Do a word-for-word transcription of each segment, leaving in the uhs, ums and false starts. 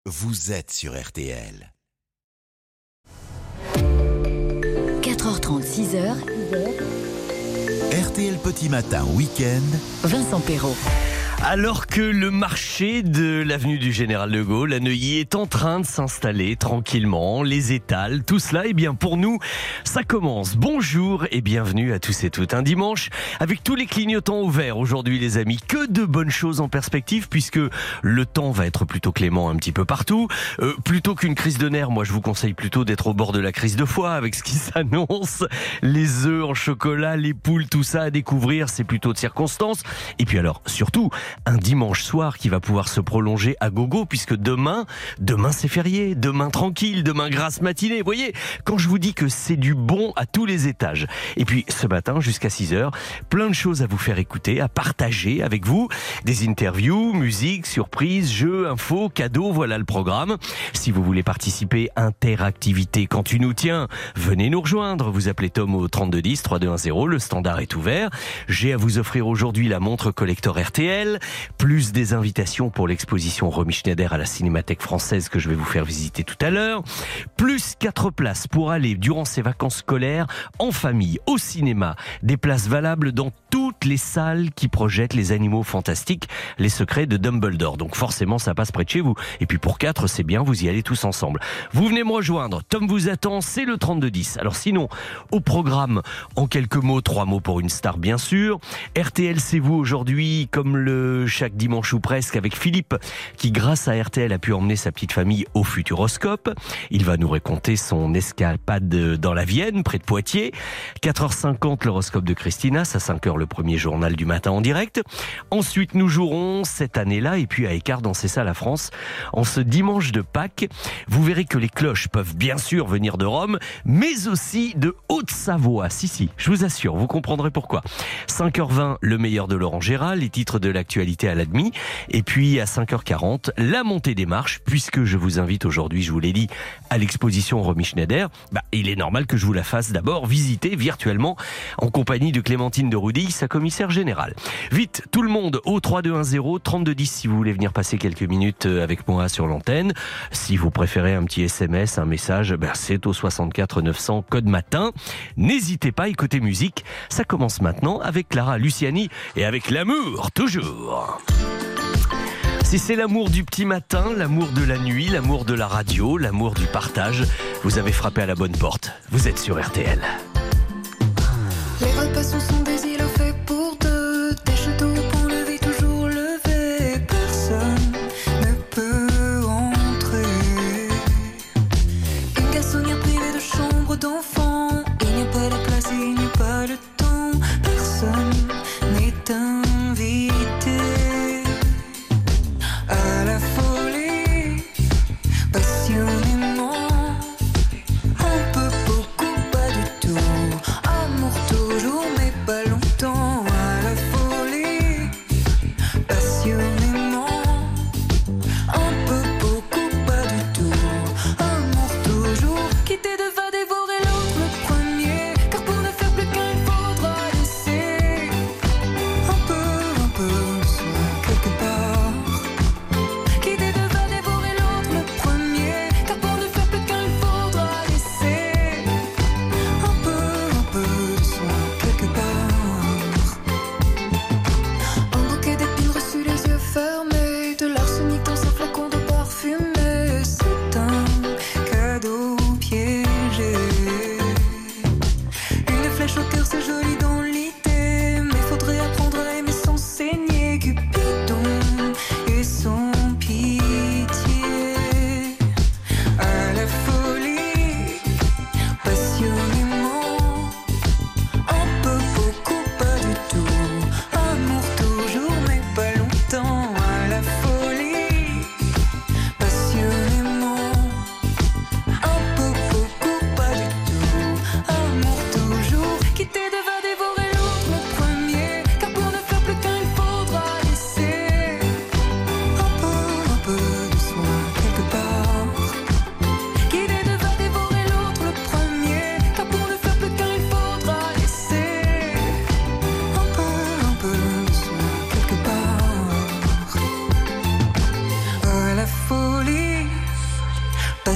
vous êtes sur R T L. quatre heures trente, six heures. R T L Petit Matin Week-end. Vincent Perrault. Alors que le marché de l'avenue du Général de Gaulle à Neuilly est en train de s'installer tranquillement, les étals, tout cela, eh bien pour nous, ça commence. Bonjour et bienvenue à tous et toutes. Un dimanche avec tous les clignotants ouverts aujourd'hui les amis. Que de bonnes choses en perspective puisque le temps va être plutôt clément un petit peu partout. Euh, plutôt qu'une crise de nerfs, moi je vous conseille plutôt d'être au bord de la crise de foie avec ce qui s'annonce. Les œufs en chocolat, les poules, tout ça à découvrir, c'est plutôt de circonstance. Et puis alors, surtout, un dimanche soir qui va pouvoir se prolonger à gogo puisque demain, demain c'est férié, demain tranquille, demain grasse matinée. Vous voyez, quand je vous dis que c'est du bon à tous les étages. Et puis ce matin jusqu'à six heures, plein de choses à vous faire écouter, à partager avec vous. Des interviews, musique, surprises, jeux, infos, cadeaux, voilà le programme. Si vous voulez participer, interactivité quand tu nous tiens, venez nous rejoindre. Vous appelez Tom au trente-deux dix, trois deux un zéro, le standard est ouvert. J'ai à vous offrir aujourd'hui la montre collector R T L. Plus des invitations pour l'exposition Romy Schneider à la Cinémathèque française que je vais vous faire visiter tout à l'heure. Plus quatre places pour aller durant ces vacances scolaires en famille au cinéma. Des places valables dans toutes les salles qui projettent les animaux fantastiques, les secrets de Dumbledore. Donc forcément ça passe près de chez vous. Et puis pour quatre c'est bien, vous y allez tous ensemble. Vous venez me rejoindre, Tom vous attend, c'est le trente-deux dix. Alors sinon, au programme, en quelques mots, trois mots pour une star bien sûr. R T L c'est vous aujourd'hui comme le chaque dimanche ou presque avec Philippe qui grâce à R T L a pu emmener sa petite famille au Futuroscope. Il va nous raconter son escapade dans la Vienne près de Poitiers. quatre heures cinquante l'horoscope de Christina, à cinq heures le premier journal du matin en direct. Ensuite nous jouerons cette année-là et puis à Écart dans C'est ça la France en ce dimanche de Pâques. Vous verrez que les cloches peuvent bien sûr venir de Rome mais aussi de Haute-Savoie. Si si, je vous assure, vous comprendrez pourquoi. cinq heures vingt le meilleur de Laurent Gérard, les titres de l'actualité à l'admi. Et puis à cinq heures quarante, la montée des marches, puisque je vous invite aujourd'hui, je vous l'ai dit, à l'exposition Romy Schneider. Bah, il est normal que je vous la fasse d'abord visiter virtuellement en compagnie de Clémentine de Roudille, sa commissaire générale. Vite, tout le monde au trois deux un zéro, trente-deux dix si vous voulez venir passer quelques minutes avec moi sur l'antenne. Si vous préférez un petit S M S, un message, bah, c'est au soixante-quatre neuf cents code matin. N'hésitez pas, écoutez musique. Ça commence maintenant avec Clara Luciani et avec l'amour, toujours. Si c'est l'amour du petit matin, l'amour de la nuit, l'amour de la radio, l'amour du partage, vous avez frappé à la bonne porte. Vous êtes sur R T L. Les repas sont des îlots faits pour deux, des châteaux pour lever, toujours lever. Personne ne peut entrer. Une garçonnière privée de chambre d'enfant. Il n'y a pas la place et il n'y a pas le temps. Personne n'est invité. À la folie, passionnément, un peu, beaucoup, pas du tout. Amour toujours, mais pas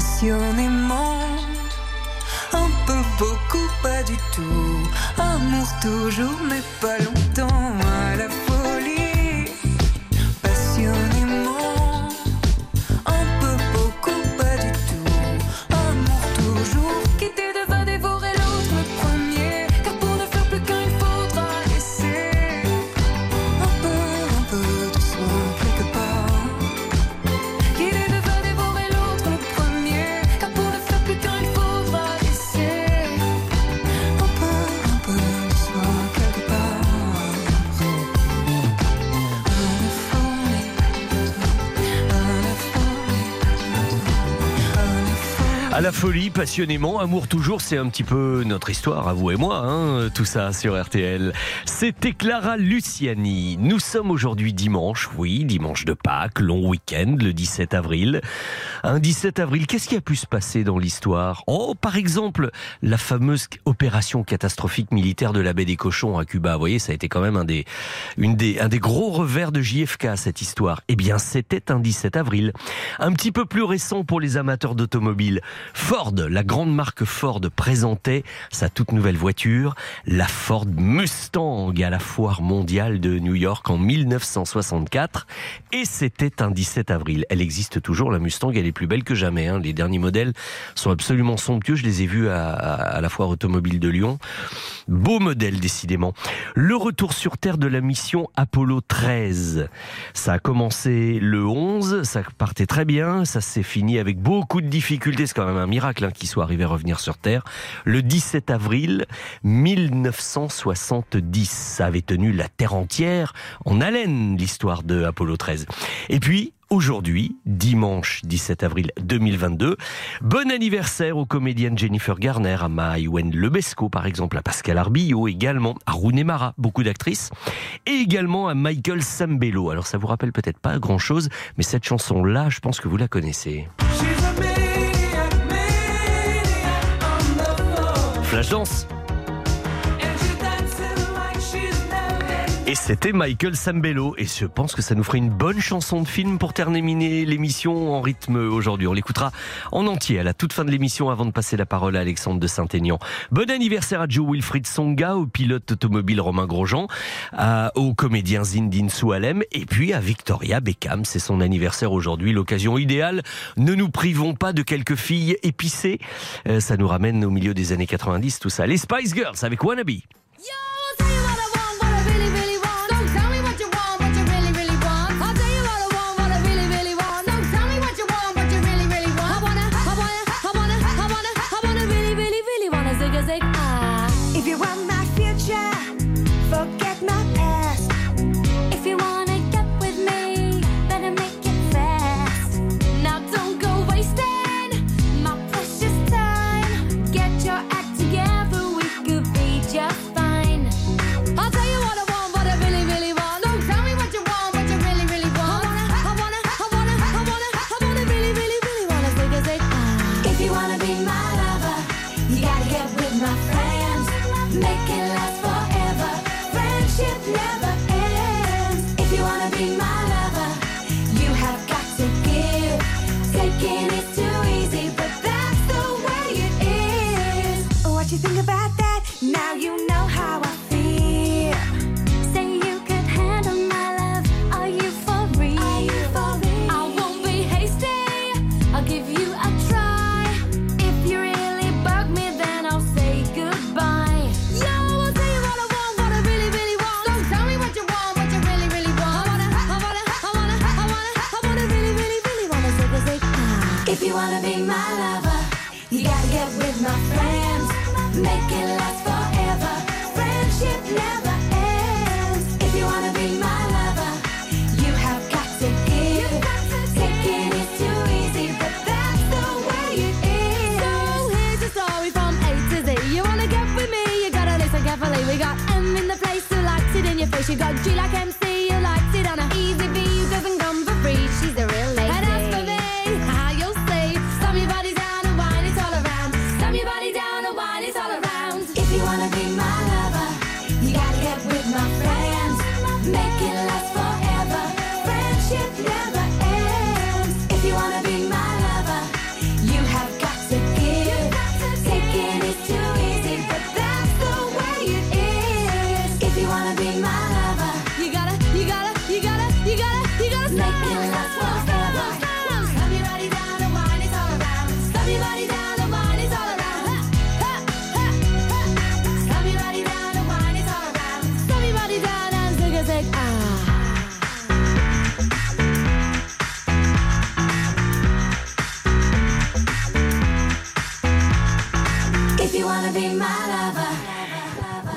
passionnément. Un peu, beaucoup, pas du tout. Amour toujours, mais pas longtemps. À la folie, passionnément. Un peu, beaucoup, pas du tout. Amour toujours. Quitter devant dévorer l'autre le premier. Car pour ne faire plus qu'un, il faudra laisser un peu, un peu de soi quelque part. Quitter devant dévorer l'autre le premier. Car pour ne faire plus qu'un, il faudra laisser un peu, un peu de soi quelque part. À la folie, passionnément, amour toujours, c'est un petit peu notre histoire, à vous et moi, hein, tout ça sur R T L. C'était Clara Luciani. Nous sommes aujourd'hui dimanche, oui, dimanche de Pâques, long week-end, le dix-sept avril. Un dix-sept avril, qu'est-ce qui a pu se passer dans l'histoire ? Oh, par exemple, la fameuse opération catastrophique militaire de la baie des Cochons à Cuba. Vous voyez, ça a été quand même un des, une des, un des gros revers de J F K, cette histoire. Eh bien, c'était un dix-sept avril. Un petit peu plus récent pour les amateurs d'automobiles. Ford, la grande marque Ford, présentait sa toute nouvelle voiture, la Ford Mustang, à la foire mondiale de New York en mille neuf cent soixante-quatre. Et c'était un dix-sept avril. Elle existe toujours, la Mustang, elle est plus belle que jamais. Hein. Les derniers modèles sont absolument somptueux. Je les ai vus à, à, à la foire automobile de Lyon. Beau modèle, décidément. Le retour sur Terre de la mission Apollo treize. Ça a commencé le onze, ça partait très bien, ça s'est fini avec beaucoup de difficultés. C'est quand même un miracle hein, qu'il soit arrivé à revenir sur Terre. Le dix-sept avril mille neuf cent soixante-dix, ça avait tenu la Terre entière en haleine, l'histoire de Apollo treize. Et puis, aujourd'hui, dimanche dix-sept avril deux mille vingt-deux, bon anniversaire aux comédiennes Jennifer Garner, à Maïwen Lebesco par exemple, à Pascal Arbillot également, à Rooney Mara, beaucoup d'actrices, et également à Michael Sambello. Alors ça vous rappelle peut-être pas grand chose, mais cette chanson-là, je pense que vous la connaissez. Flashdance. Et c'était Michael Sambello. Et je pense que ça nous ferait une bonne chanson de film pour terminer l'émission en rythme aujourd'hui. On l'écoutera en entier à la toute fin de l'émission avant de passer la parole à Alexandre de Saint-Aignan. Bon anniversaire à Joe Wilfried Tsonga, au pilote automobile Romain Grosjean, à, au comédien Zinedine Soualem et puis à Victoria Beckham. C'est son anniversaire aujourd'hui, l'occasion idéale. Ne nous privons pas de quelques filles épicées. Euh, ça nous ramène au milieu des années quatre-vingt-dix, tout ça. Les Spice Girls avec Wannabe. She got G like M C, you liked it on a easy V, doesn't come for free. She's a real lady. And as for me, how you'll see, slam your body down and wine it all around. Slam your body down and wine it all around. If you wanna be my lover, you gotta get with my friends. Make it last forever. Friendship never ends. If you wanna be my lover, you have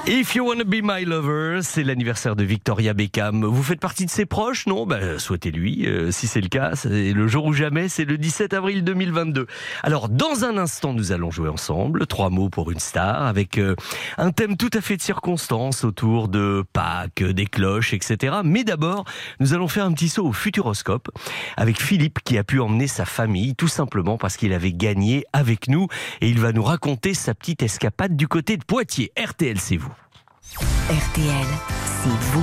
If You Wanna Be My Lover, c'est l'anniversaire de Victoria Beckham. Vous faites partie de ses proches, non? Ben, souhaitez-lui, euh, si c'est le cas. C'est le jour ou jamais, c'est le dix-sept avril deux mille vingt-deux. Alors, dans un instant, nous allons jouer ensemble. Trois mots pour une star, avec euh, un thème tout à fait de circonstance autour de Pâques, des cloches, et cetera. Mais d'abord, nous allons faire un petit saut au Futuroscope avec Philippe qui a pu emmener sa famille, tout simplement parce qu'il avait gagné avec nous. Et il va nous raconter sa petite escapade du côté de Poitiers. R T L, c'est vous. R T L, c'est vous.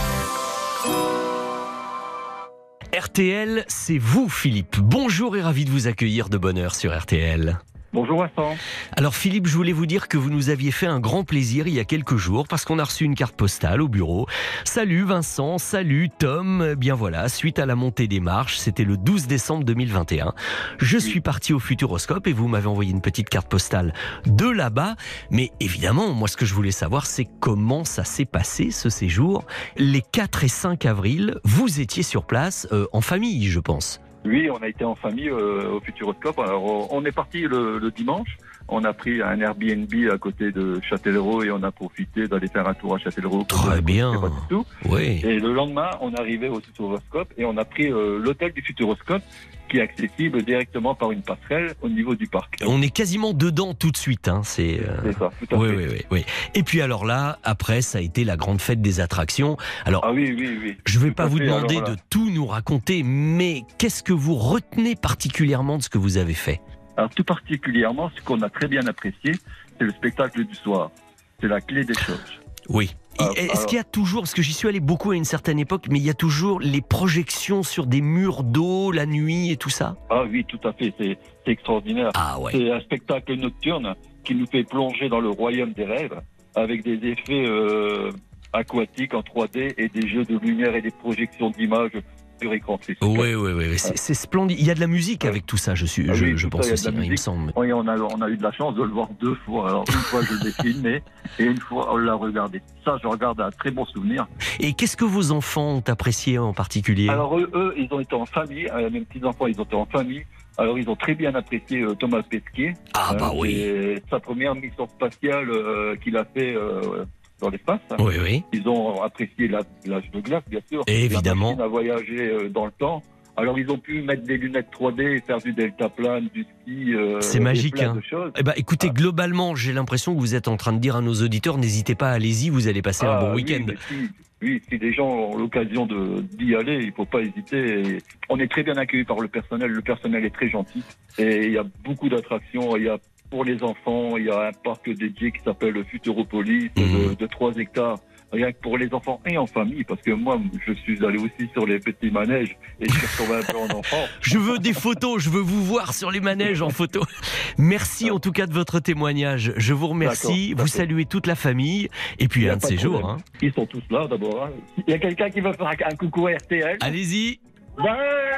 R T L, c'est vous, Philippe. Bonjour et ravi de vous accueillir de bonne heure sur R T L. Bonjour Vincent. Alors Philippe, je voulais vous dire que vous nous aviez fait un grand plaisir il y a quelques jours parce qu'on a reçu une carte postale au bureau. Salut Vincent, salut Tom. Bien voilà, suite à la montée des marches, c'était le douze décembre deux mille vingt et un. Je suis parti au Futuroscope et vous m'avez envoyé une petite carte postale de là-bas. Mais évidemment, moi ce que je voulais savoir, c'est comment ça s'est passé ce séjour. Les quatre et cinq avril, vous étiez sur place euh, en famille, je pense. Oui, on a été en famille euh, au Futuroscope. Alors, on est parti le, le dimanche. On a pris un Airbnb à côté de Châtellerault et on a profité d'aller faire un tour à Châtellerault. Très bien. Pas du tout. Oui. Et le lendemain, on est arrivé au Futuroscope et on a pris euh, l'hôtel du Futuroscope qui est accessible directement par une passerelle au niveau du parc. On est quasiment dedans tout de suite. Hein. C'est, euh... C'est ça, tout à oui, fait. Oui, oui, oui. Et puis alors là, après, ça a été la grande fête des attractions. Alors, ah oui, oui, oui. je ne vais Tout pas à vous fait. demander Alors, de tout nous raconter, mais qu'est-ce que vous retenez particulièrement de ce que vous avez fait? Alors tout particulièrement, ce qu'on a très bien apprécié, c'est le spectacle du soir. C'est la clé des choses. Oui. Ah, Est-ce alors... qu'il y a toujours, parce que j'y suis allé beaucoup à une certaine époque, mais il y a toujours les projections sur des murs d'eau la nuit et tout ça? Ah oui, tout à fait, c'est, c'est extraordinaire. Ah ouais. C'est un spectacle nocturne qui nous fait plonger dans le royaume des rêves, avec des effets euh, aquatiques en trois D et des jeux de lumière et des projections d'images sur écran. C'est super. Oui, oui, oui, c'est, c'est splendide. Il y a de la musique Ouais. avec tout ça, je, suis, Ah je, oui, je tout pense ça, il y a de aussi, la hein, il me musique. semble. Oui, on a, on a eu de la chance de le voir deux fois. Alors, une fois, je l'ai filmé et une fois, on l'a regardé. Ça, je regarde un très bon souvenir. Et qu'est-ce que vos enfants ont apprécié en particulier? Alors, eux, eux, ils ont été en famille. Euh, mes petits-enfants, ils ont été en famille. Alors, ils ont très bien apprécié euh, Thomas Pesquet. Ah bah Euh, oui. c'est sa première mission spatiale euh, qu'il a fait euh, dans l'espace. Oui, oui. Ils ont apprécié la- l'âge de glace, bien sûr. Et évidemment. La machine à voyager euh, dans le temps. Alors, ils ont pu mettre des lunettes trois D et faire du deltaplane, du ski. Euh, C'est et magique, plein hein. de choses. Eh ben, écoutez, globalement, j'ai l'impression que vous êtes en train de dire à nos auditeurs, n'hésitez pas, allez-y, vous allez passer un Ah, bon oui, week-end. mais si, oui, si les gens ont l'occasion de, d'y aller, il ne faut pas hésiter. Et on est très bien accueillis par le personnel. Le personnel est très gentil. Et il y a beaucoup d'attractions. Il y a pour les enfants, il y a un parc dédié qui s'appelle le Futuropolis Mhm. de, de trois hectares. Rien que pour les enfants et en famille, parce que moi, je suis allé aussi sur les petits manèges et je suis retombé un peu en enfant. Je veux des photos, je veux vous voir sur les manèges en photo. Merci en tout cas de votre témoignage. Je vous remercie. D'accord, Vous d'accord. saluez toute la famille. Et puis Il y a un de pas ces jours. problème. Hein. Ils sont tous là d'abord. Hein. Il y a quelqu'un qui veut faire un, un coucou à R T L. Allez-y. Ouais.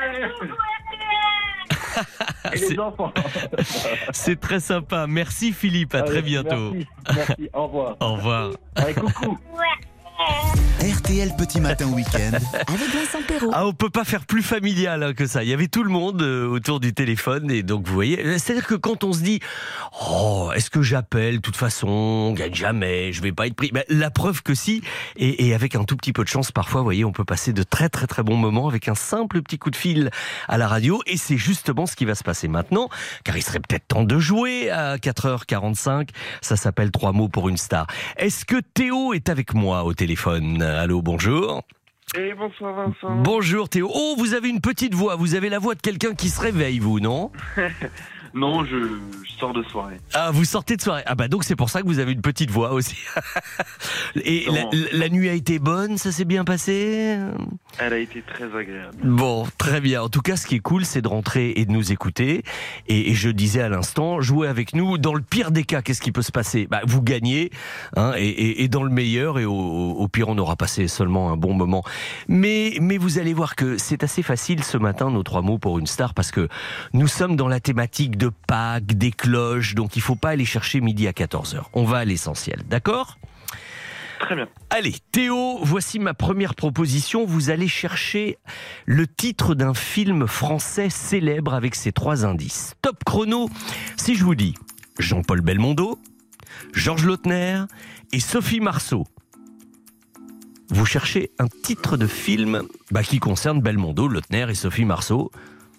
Et C'est- les enfants. C'est très sympa. Merci Philippe. À très Allez, bientôt. Merci, merci, au revoir. Au revoir. Allez, coucou. R T L Petit Matin Week-end. Avec Vincent Perrault. Ah, on peut pas faire plus familial hein, que ça. Il y avait tout le monde euh, autour du téléphone et donc vous voyez, c'est-à-dire que quand on se dit oh, est-ce que j'appelle? De toute façon, on gagne jamais, je vais pas être pris. Ben, la preuve que si, et, et avec un tout petit peu de chance, parfois, vous voyez, on peut passer de très très très bons moments avec un simple petit coup de fil à la radio et c'est justement ce qui va se passer maintenant, car il serait peut-être temps de jouer à quatre heures quarante-cinq. Ça s'appelle Trois mots pour une star. Est-ce que Théo est avec moi au téléphone? Allô, bonjour. Et bonsoir Vincent. Bonjour Théo. Oh, vous avez une petite voix. Vous avez la voix de quelqu'un qui se réveille, vous, non? Non, je, je sors de soirée. Ah, vous sortez de soirée. Ah bah donc c'est pour ça que vous avez une petite voix aussi. Et la, Non. la- la nuit a été bonne, ça s'est bien passé? Elle a été très agréable. Bon, très bien. En tout cas, ce qui est cool, c'est de rentrer et de nous écouter. Et, et je disais à l'instant, jouez avec nous. Dans le pire des cas, qu'est-ce qui peut se passer? Bah, vous gagnez, hein, et, et, et dans le meilleur, et au, au pire, on aura passé seulement un bon moment. Mais, mais vous allez voir que c'est assez facile ce matin, nos trois mots pour une star, parce que nous sommes dans la thématique de Pâques, des cloches, donc il ne faut pas aller chercher midi à quatorze heures. On va à l'essentiel, d'accord? Très bien. Allez, Théo, voici ma première proposition. Vous allez chercher le titre d'un film français célèbre avec ces trois indices. Top chrono, si je vous dis Jean-Paul Belmondo, Georges Lautner et Sophie Marceau. Vous cherchez un titre de film bah, qui concerne Belmondo, Lautner et Sophie Marceau.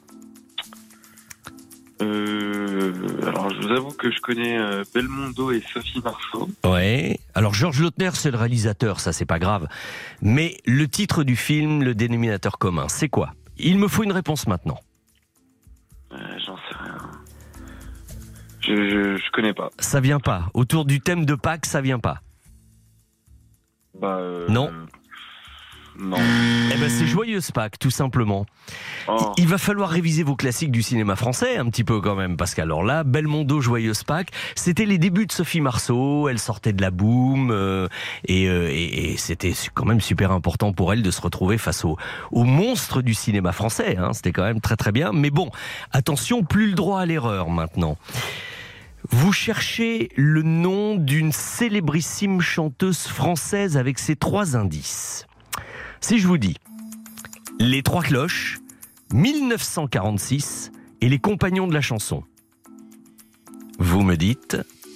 Euh, alors, je vous avoue que je connais euh, Belmondo et Sophie Marceau. Ouais. Alors, Georges Lautner, c'est le réalisateur, ça, c'est pas grave. Mais le titre du film, le dénominateur commun, c'est quoi? Il me faut une réponse maintenant. Euh, J'en sais rien. Je, je, je connais pas. Ça vient pas. Autour du thème de Pâques, ça vient pas. Bah, euh, Non. Non. Eh ben, c'est Joyeuse Pâques, tout simplement. Oh. Il va falloir réviser vos classiques du cinéma français un petit peu quand même, parce qu'alors là, Belmondo, Joyeuse Pâques, c'était les débuts de Sophie Marceau, elle sortait de la boum, euh, et, euh, et, et c'était quand même super important pour elle de se retrouver face au, au monstre du cinéma français, hein. C'était quand même très très bien, mais bon, attention, plus le droit à l'erreur maintenant. Vous cherchez le nom d'une célébrissime chanteuse française avec ces trois indices. Si je vous dis Les Trois Cloches, mille neuf cent quarante-six et Les Compagnons de la chanson, vous me dites?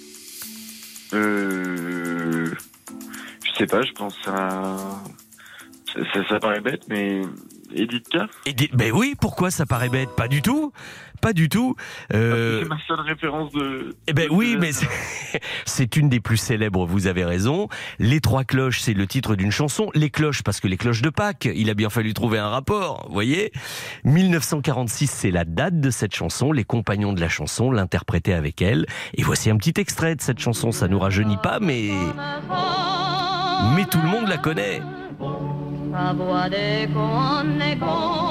Euh, je sais pas, je pense à... Ça, ça, ça paraît bête, mais... Edith Piaf? Edith... Ben oui, pourquoi ça paraît bête? Pas du tout. Pas du tout. Euh... C'est ma seule référence de... Eh ben de oui, de... mais c'est... c'est une des plus célèbres, vous avez raison. Les Trois Cloches, c'est le titre d'une chanson. Les Cloches, parce que les cloches de Pâques, il a bien fallu trouver un rapport, vous voyez. mille neuf cent quarante-six, c'est la date de cette chanson. Les Compagnons de la chanson l'interprétaient avec elle. Et voici un petit extrait de cette chanson. Ça nous rajeunit pas, mais... Mais tout le monde la connaît. Sa voix d'écho en écho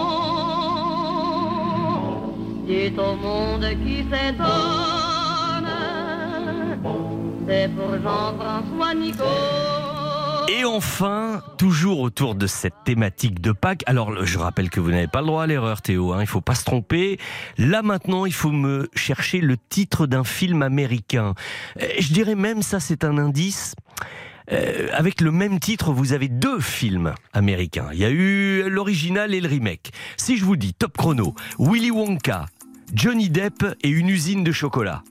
dit au monde qui s'étonne, c'est pour Jean-François Nico. Et enfin, toujours autour de cette thématique de Pâques, alors je rappelle que vous n'avez pas le droit à l'erreur Théo, hein, il ne faut pas se tromper. Là maintenant, il faut me chercher le titre d'un film américain. Je dirais même, ça c'est un indice... Euh, avec le même titre, vous avez deux films américains. Il y a eu l'original et le remake. Si je vous dis top chrono, Willy Wonka, Johnny Depp et une usine de chocolat.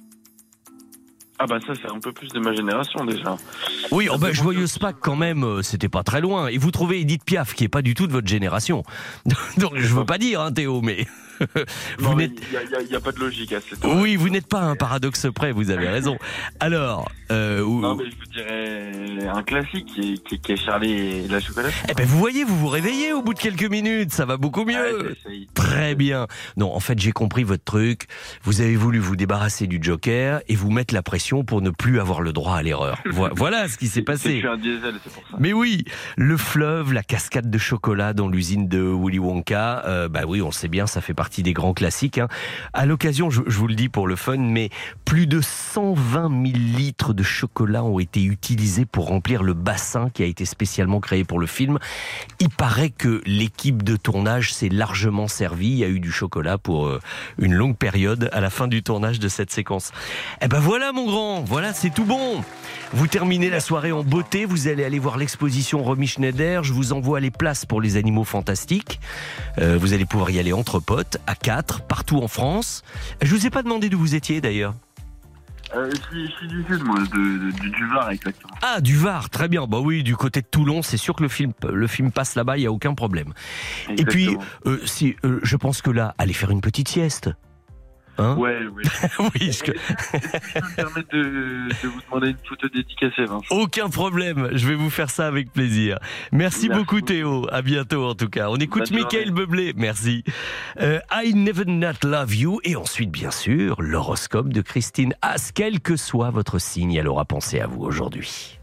Ah bah ça c'est un peu plus de ma génération déjà. Oui, oh bah, Joyeuse Pâques quand même, euh, c'était pas très loin. Et vous trouvez Edith Piaf, qui est pas du tout de votre génération. Donc je veux pas dire, hein, Théo, mais... vous non, n'êtes... Il n'y a, a, a pas de logique à cette... Oui, vous n'êtes pas un paradoxe près, vous avez raison. Alors... Euh, où... Non, mais je vous dirais un classique qui est, qui, qui est Charlie et la chocolaterie. Eh ben vous voyez, vous vous réveillez au bout de quelques minutes, ça va beaucoup mieux. Ouais, très bien. Non, en fait, j'ai compris votre truc. Vous avez voulu vous débarrasser du Joker et vous mettre la pression pour ne plus avoir le droit à l'erreur. Voilà ce qui s'est passé. Je suis un diesel, c'est pour ça. Mais oui, le fleuve, la cascade de chocolat dans l'usine de Willy Wonka, euh, bah oui, on le sait bien, ça fait partie des grands classiques, hein. À l'occasion, je, je vous le dis pour le fun, mais plus de cent vingt mille litres de chocolat ont été utilisés pour remplir le bassin qui a été spécialement créé pour le film. Il paraît que l'équipe de tournage s'est largement servie. Il y a eu du chocolat pour euh, une longue période à la fin du tournage de cette séquence. Eh ben voilà mon grand, voilà, c'est tout bon. Vous terminez la soirée en beauté, vous allez aller voir l'exposition Romy Schneider, je vous envoie les places pour les animaux fantastiques. Euh, vous allez pouvoir y aller entre potes, à quatre, partout en France. Je vous ai pas demandé d'où vous étiez d'ailleurs. Euh, je, suis, je suis du sud, moi, de, de, du, du Var, exactement. Ah, du Var, très bien. Bah oui, du côté de Toulon, c'est sûr que le film, le film passe là-bas, il n'y a aucun problème. Exactement. Et puis, euh, si, euh, je pense que là, allez faire une petite sieste. Hein ouais, ouais. Oui, je... Est-ce que je peux me permettre de, de vous demander une photo dédicacée, Vincent ? Aucun problème, je vais vous faire ça avec plaisir. Merci, Merci beaucoup Théo, à bientôt en tout cas. On écoute Mickaël Bublé, merci. Euh, I Never Not Love You, et ensuite bien sûr, l'horoscope de Christine Haas. Quel que soit votre signe, elle aura pensé à vous aujourd'hui.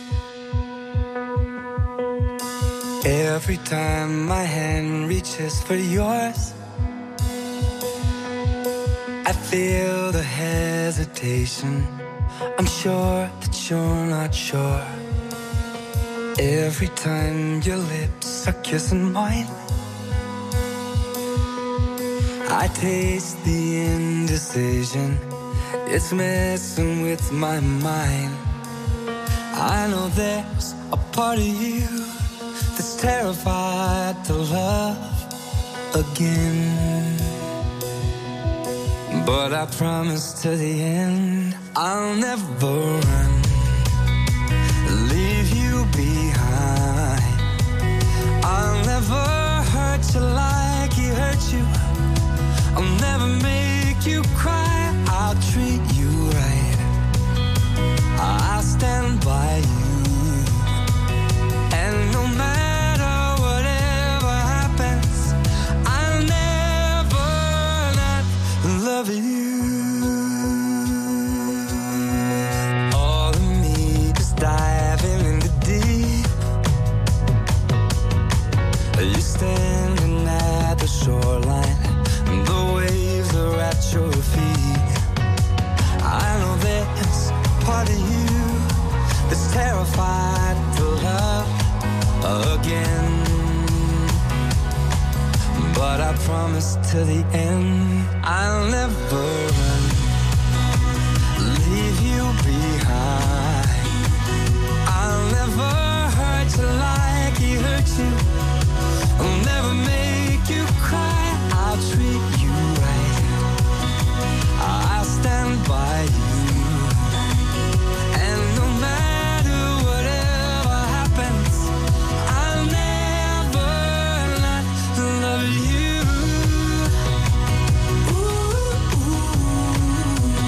Every time my hand reaches for yours, I feel the hesitation. I'm sure that you're not sure. Every time your lips are kissing mine, I taste the indecision. It's messing with my mind. I know there's a part of you that's terrified to love again. But I promise to the end I'll never run, leave you behind. I'll never hurt you like he hurt you. I'll never make you cry. I'll treat you right. I'll stand by you. And no matter whatever happens, I'll never not love you. All of me is diving in the deep. You standing at the shoreline, and the waves are at your feet. I know there's a part of you that's terrified to love again. But I promise to the end I'll never run, leave you behind. I'll never hurt you like he hurt you. I'll never make you cry. I'll treat you right. I'll stand by you. And no matter whatever happens, I'll never not love you. Ooh, ooh.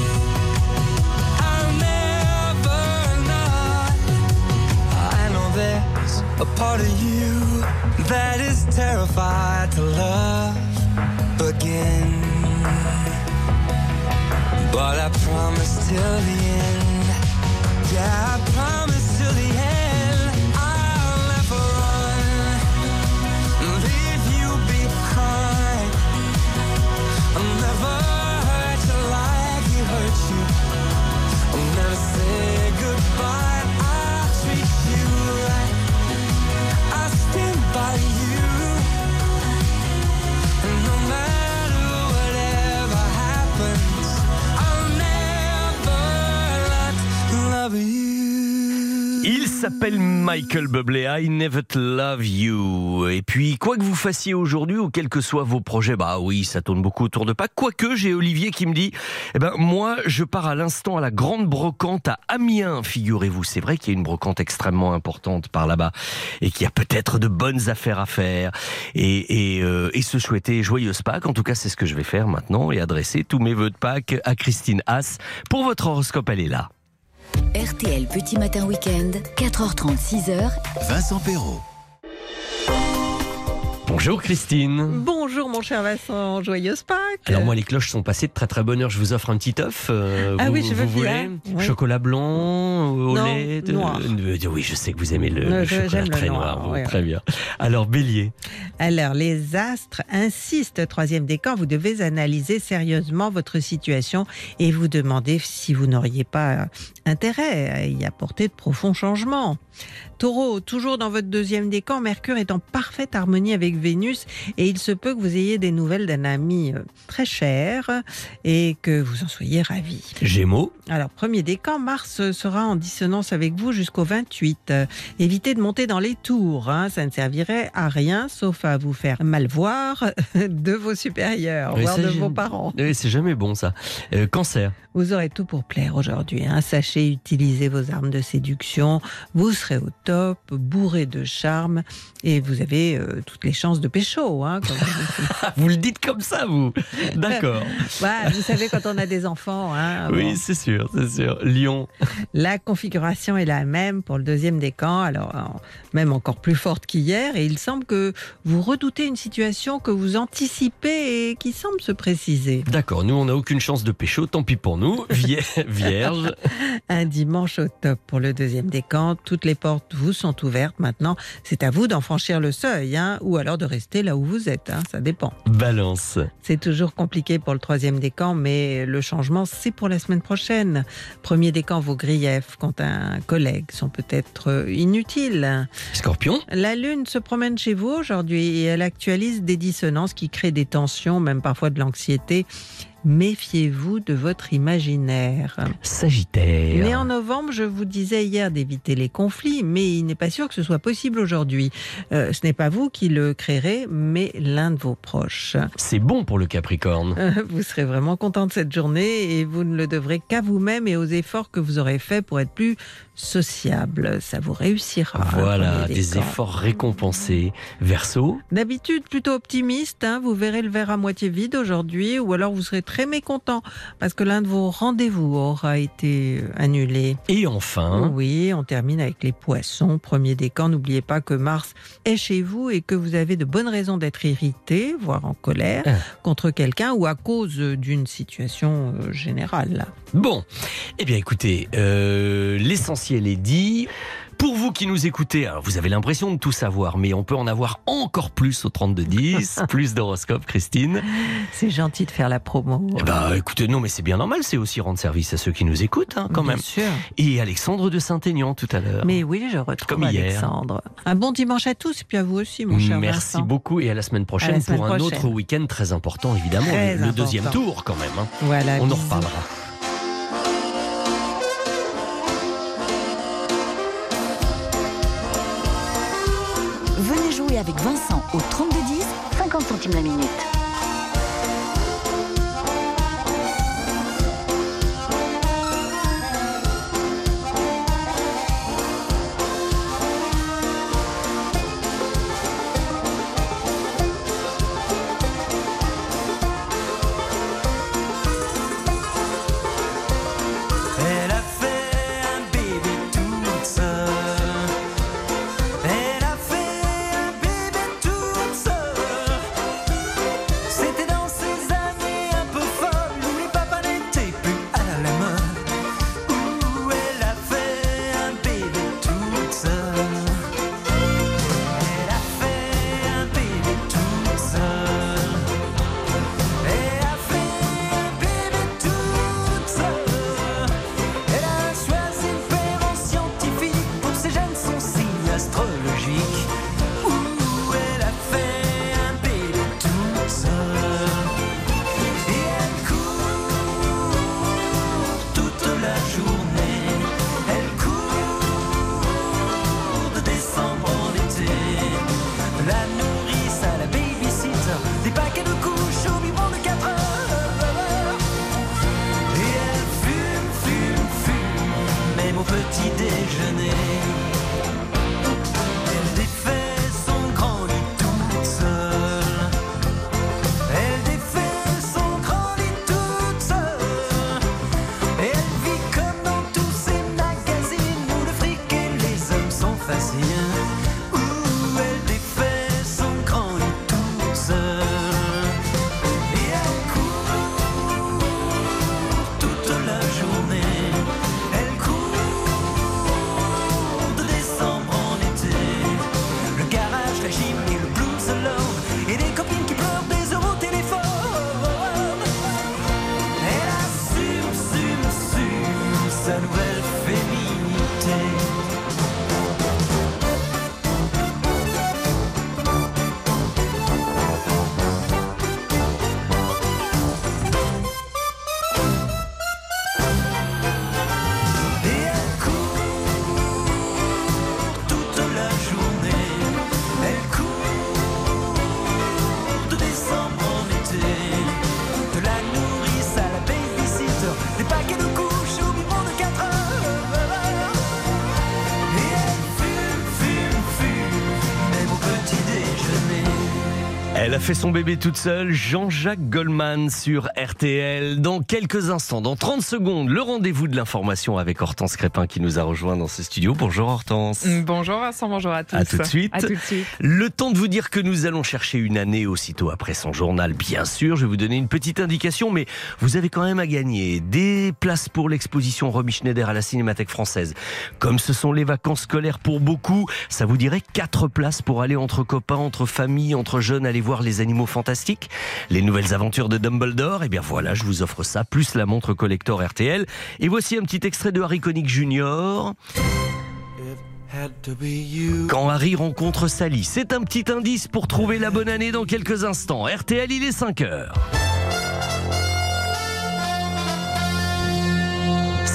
I'll never not. I know there's a part of you that is terrified to love again. But I promise till the end, yeah, I promise till the end, I'll never run, leave you behind. I'll never hurt you like he hurt you. I'll never say goodbye. I'll treat you right. I'll stand by you. And no matter whatever happens, I'll never not love you. Il s'appelle Michael Bublé, I Never Love You. Et puis, quoi que vous fassiez aujourd'hui, ou quels que soient vos projets, bah oui, ça tourne beaucoup autour de Pâques. Quoique, j'ai Olivier qui me dit, eh ben, moi, je pars à l'instant à la Grande Brocante à Amiens, figurez-vous. C'est vrai qu'il y a une brocante extrêmement importante par là-bas, et qu'il y a peut-être de bonnes affaires à faire, et, et, euh, et se souhaiter joyeuse Pâques. En tout cas, c'est ce que je vais faire maintenant, et adresser tous mes vœux de Pâques à Christine Haas. Pour votre horoscope, elle est là. R T L Petit Matin Week-end, quatre heures trente, six heures. Vincent Perrault. Bonjour Christine. Bonjour mon cher Vincent, joyeuse Pâques. Alors moi les cloches sont passées de très très bonne heure, je vous offre un petit œuf. Euh, ah vous, oui, je veux vous bien. voulez Oui. Chocolat blanc, au Non, lait de... noir. de- Oui, je sais que vous aimez le, Euh, le je- chocolat j'aime le très noir, noir. oui, Très bien. Alors Bélier. Alors les astres insistent, troisième décan, vous devez analyser sérieusement votre situation et vous demander si vous n'auriez pas intérêt à y apporter de profonds changements. Taureau, toujours dans votre deuxième décan, Mercure est en parfaite harmonie avec Vénus et il se peut que vous ayez des nouvelles d'un ami euh, très cher et que vous en soyez ravi. Gémeaux. Alors, premier décan, Mars sera en dissonance avec vous jusqu'au vingt-huit. Euh, évitez de monter dans les tours, hein, ça ne servirait à rien, sauf à vous faire mal voir de vos supérieurs, Oui, voire ça, de j'ai- vos parents. Oui, c'est jamais bon ça. Euh, cancer. Vous aurez tout pour plaire aujourd'hui. Hein. Sachez utiliser vos armes de séduction. Vous serez au top, bourré de charme, et vous avez euh, toutes les chances de pécho. Hein, comme vous... Vous le dites comme ça, vous. D'accord. Ouais, vous savez, quand on a des enfants. Hein, Oui, bon. c'est sûr, c'est sûr. Lion. La configuration est la même pour le deuxième décan, alors en- même encore plus forte qu'hier. Et il semble que vous redoutez une situation que vous anticipez et qui semble se préciser. D'accord, nous on n'a aucune chance de pécho, tant pis pour nous. Vier- Vierge. Un dimanche au top pour le deuxième décan. Toutes les portes vous sont ouvertes. Maintenant, c'est à vous d'en franchir le seuil, hein, ou alors de rester là où vous êtes. Hein, ça dépend. Balance. C'est toujours compliqué pour le troisième décan, mais le changement, c'est pour la semaine prochaine. Premier décan, vos griefs contre un collègue sont peut-être inutiles. Scorpion. La Lune se promène chez vous aujourd'hui et elle actualise des dissonances qui créent des tensions, même parfois de l'anxiété. méfiez-vous de votre imaginaire. Sagittaire. Né en novembre, je vous disais hier d'éviter les conflits, mais il n'est pas sûr que ce soit possible aujourd'hui. Euh, ce n'est pas vous qui le créerez, mais l'un de vos proches. C'est bon pour le Capricorne. Euh, vous serez vraiment content de cette journée et vous ne le devrez qu'à vous-même et aux efforts que vous aurez faits pour être plus sociable. Ça vous réussira. Voilà, premier des décan. efforts récompensés. Verseau. D'habitude, plutôt optimiste, hein, vous verrez le verre à moitié vide aujourd'hui, ou alors vous serez très mécontent parce que l'un de vos rendez-vous aura été annulé. Et enfin. Oui, on termine avec les poissons. Premier décan, n'oubliez pas que Mars est chez vous et que vous avez de bonnes raisons d'être irrité, voire en colère, Ah. contre quelqu'un ou à cause d'une situation euh, générale. Bon, eh bien écoutez, euh, l'essentiel est dit. Pour vous qui nous écoutez, alors vous avez l'impression de tout savoir, mais on peut en avoir encore plus au trente-deux dix, plus d'horoscopes, Christine. C'est gentil de faire la promo. Eh ben, écoutez, non, mais c'est bien normal, c'est aussi rendre service à ceux qui nous écoutent, hein, quand Bien même. sûr. Et Alexandre de Saint-Aignan tout à l'heure. Mais oui, je retrouve Comme hier. Alexandre. Un bon dimanche à tous et puis à vous aussi, mon cher Merci Vincent. beaucoup et à la semaine prochaine À la semaine pour un prochaine. autre week-end très important, évidemment, Très le, le important. deuxième tour quand même. hein. Voilà, On en bisous. reparlera. Venez jouer avec Vincent au trente-deux dix, cinquante centimes la minute. Elle a fait un bébé toute seule. Elle a fait un bébé toute seule. C'était dans ces années un peu folles où les papas n'étaient plus à la mode. Où elle a fait un bébé toute seule. Elle a fait un bébé toute seule. Elle a fait un bébé toute seule. Elle a choisi le père en scientifique pour ses gènes, son signe astrologique. Ouh, elle a fait un bébé toute seule. Et elle court toute la journée. Elle court de décembre en été. De la nourrice à la babysitter, des paquets de couches au biberon de quatre heures. Et elle fume, fume, fume, même au petit déjeuner. Elle défait son grand lit toute seule. Elle défait son grand lit toute seule. Et elle vit comme dans tous ces magazines où le fric et les hommes sont faciles. Où elle défait son grand lit toute seule. Et elle court toute la journée. Elle court de décembre en été. Le garage, la gym et le blues alone. Et les copines qui pleurent des euros au téléphone. Elle assume, assume, assume sa nouvelle féminité. Et elle court toute la journée. Elle court de décembre en été. De la nourrice à la babysitter, des paquets de couches au biberon de quatre heures. Et elle fume, fume, fume, même au petit déjeuner. Elle a fait son bébé toute seule, Jean-Jacques Goldman sur R T L. Dans quelques instants, dans trente secondes, le rendez-vous de l'information avec Hortense Crépin qui nous a rejoint dans ce studio. Bonjour Hortense. Bonjour Vincent, bonjour à tous. À tout de suite. À tout de suite. Le temps de vous dire que nous allons chercher une année aussitôt après son journal, bien sûr. Je vais vous donner une petite indication, mais vous avez quand même à gagner des places pour l'exposition Romy Schneider à la Cinémathèque française. Comme ce sont les vacances scolaires pour beaucoup, ça vous dirait quatre places pour aller entre copains, entre familles, entre jeunes, aller voir les animaux fantastiques, les nouvelles aventures de Dumbledore. Et bien voilà, je vous offre ça, plus la montre collector R T L. Et voici un petit extrait de Harry Connick Junior Quand Harry rencontre Sally. C'est un petit indice pour trouver la bonne année dans quelques instants. R T L, il est cinq heures.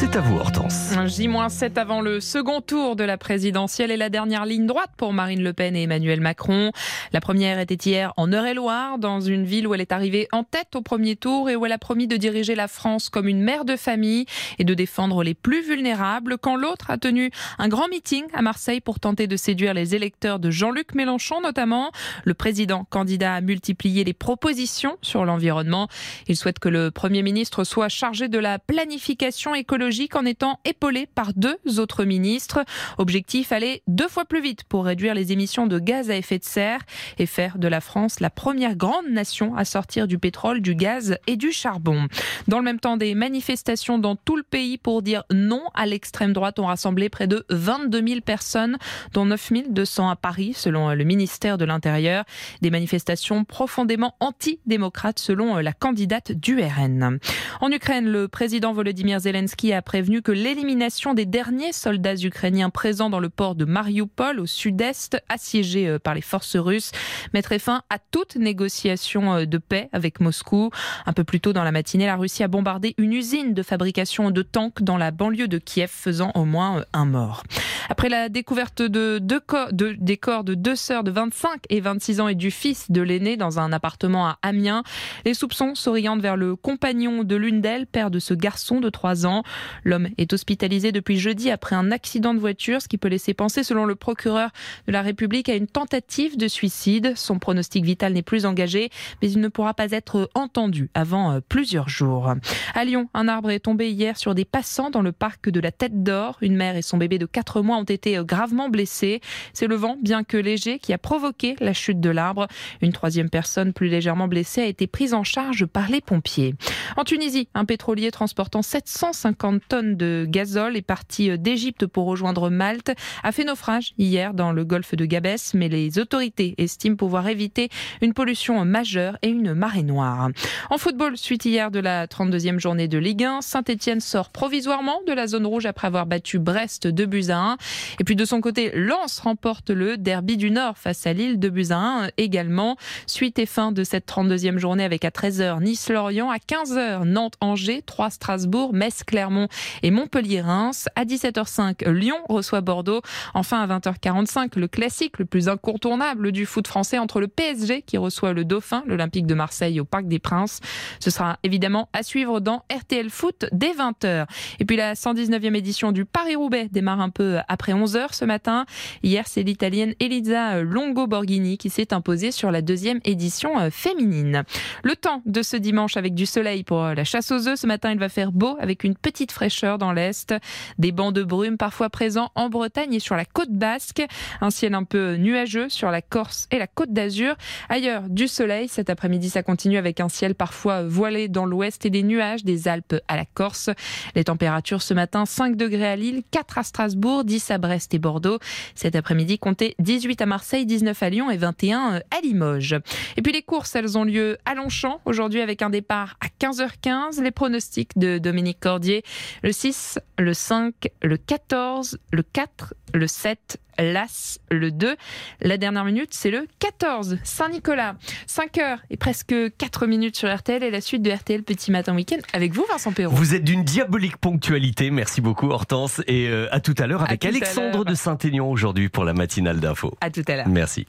C'est à vous, Hortense. J sept avant le second tour de la présidentielle et la dernière ligne droite pour Marine Le Pen et Emmanuel Macron. La première était hier en Eure-et-Loire, dans une ville où elle est arrivée en tête au premier tour et où elle a promis de diriger la France comme une mère de famille et de défendre les plus vulnérables, quand l'autre a tenu un grand meeting à Marseille pour tenter de séduire les électeurs de Jean-Luc Mélenchon notamment. Le président candidat a multiplié les propositions sur l'environnement. Il souhaite que le Premier ministre soit chargé de la planification écologique en étant épaulé par deux autres ministres. Objectif, aller deux fois plus vite pour réduire les émissions de gaz à effet de serre et faire de la France la première grande nation à sortir du pétrole, du gaz et du charbon. Dans le même temps, des manifestations dans tout le pays pour dire non à l'extrême droite ont rassemblé près de vingt-deux mille personnes, dont neuf mille deux cents à Paris, selon le ministère de l'Intérieur. Des manifestations profondément antidémocrates, selon la candidate du R N. En Ukraine, le président Volodymyr Zelensky a prévenu que l'élimination des derniers soldats ukrainiens présents dans le port de Mariupol, au sud-est, assiégé par les forces russes, mettrait fin à toute négociation de paix avec Moscou. Un peu plus tôt dans la matinée, la Russie a bombardé une usine de fabrication de tanks dans la banlieue de Kiev, faisant au moins un mort. Après la découverte de deux corps, de, des corps de deux sœurs de vingt-cinq et vingt-six ans et du fils de l'aîné dans un appartement à Amiens, les soupçons s'orientent vers le compagnon de l'une d'elles, père de ce garçon de trois ans. L'homme est hospitalisé depuis jeudi après un accident de voiture, ce qui peut laisser penser, selon le procureur de la République, à une tentative de suicide. Son pronostic vital n'est plus engagé, mais il ne pourra pas être entendu avant plusieurs jours. À Lyon, un arbre est tombé hier sur des passants dans le parc de la Tête d'Or. Une mère et son bébé de quatre mois ont été gravement blessés. C'est le vent, bien que léger, qui a provoqué la chute de l'arbre. Une troisième personne plus légèrement blessée a été prise en charge par les pompiers. En Tunisie, un pétrolier transportant sept cent cinquante tonnes de gazole est parti d'Égypte pour rejoindre Malte, a fait naufrage hier dans le golfe de Gabès, mais les autorités estiment pouvoir éviter une pollution majeure et une marée noire. En football, suite hier de la trente-deuxième journée de Ligue un, Saint-Etienne sort provisoirement de la zone rouge après avoir battu Brest deux buts à un. Et puis de son côté, Lens remporte le derby du Nord face à Lille deux buts à un également. Suite et fin de cette trente-deuxième journée avec à treize heures Nice-Lorient, à quinze heures Nantes-Angers, trois Strasbourg, Metz-Clermont et Montpellier-Reims. À dix-sept heures cinq, Lyon reçoit Bordeaux. Enfin à vingt heures quarante-cinq, le classique le plus incontournable du foot français entre le P S G qui reçoit le Dauphin, l'Olympique de Marseille au Parc des Princes. Ce sera évidemment à suivre dans R T L Foot dès vingt heures. Et puis la cent dix-neuvième édition du Paris-Roubaix démarre un peu après onze heures ce matin. Hier, c'est l'Italienne Elisa Longo-Borghini qui s'est imposée sur la deuxième édition féminine. Le temps de ce dimanche avec du soleil pour la chasse aux œufs. Ce matin, il va faire beau avec une petite fraîcheur dans l'Est. Des bancs de brume parfois présents en Bretagne et sur la côte basque. Un ciel un peu nuageux sur la Corse et la Côte d'Azur. Ailleurs, du soleil. Cet après-midi, ça continue avec un ciel parfois voilé dans l'ouest et des nuages des Alpes à la Corse. Les températures ce matin, cinq degrés à Lille, quatre à Strasbourg, dix à Brest et Bordeaux. Cet après-midi, comptez dix-huit à Marseille, dix-neuf à Lyon et vingt et un à Limoges. Et puis les courses, elles ont lieu à Longchamp aujourd'hui avec un départ à quinze heures quinze. Les pronostics de Dominique Cordier, le six, le cinq, le quatorze, le quatre, le sept, l'As, le deux. La dernière minute, c'est le quatorze, Saint-Nicolas. cinq heures et presque quatre minutes sur R T L et la suite de R T L Petit Matin Week-end avec vous, Vincent Perrault. Vous êtes d'une diabolique ponctualité. Merci beaucoup, Hortense. Et euh, à tout à l'heure avec Alexandre de Saint-Aignan aujourd'hui pour la matinale d'info. À tout à l'heure. Merci.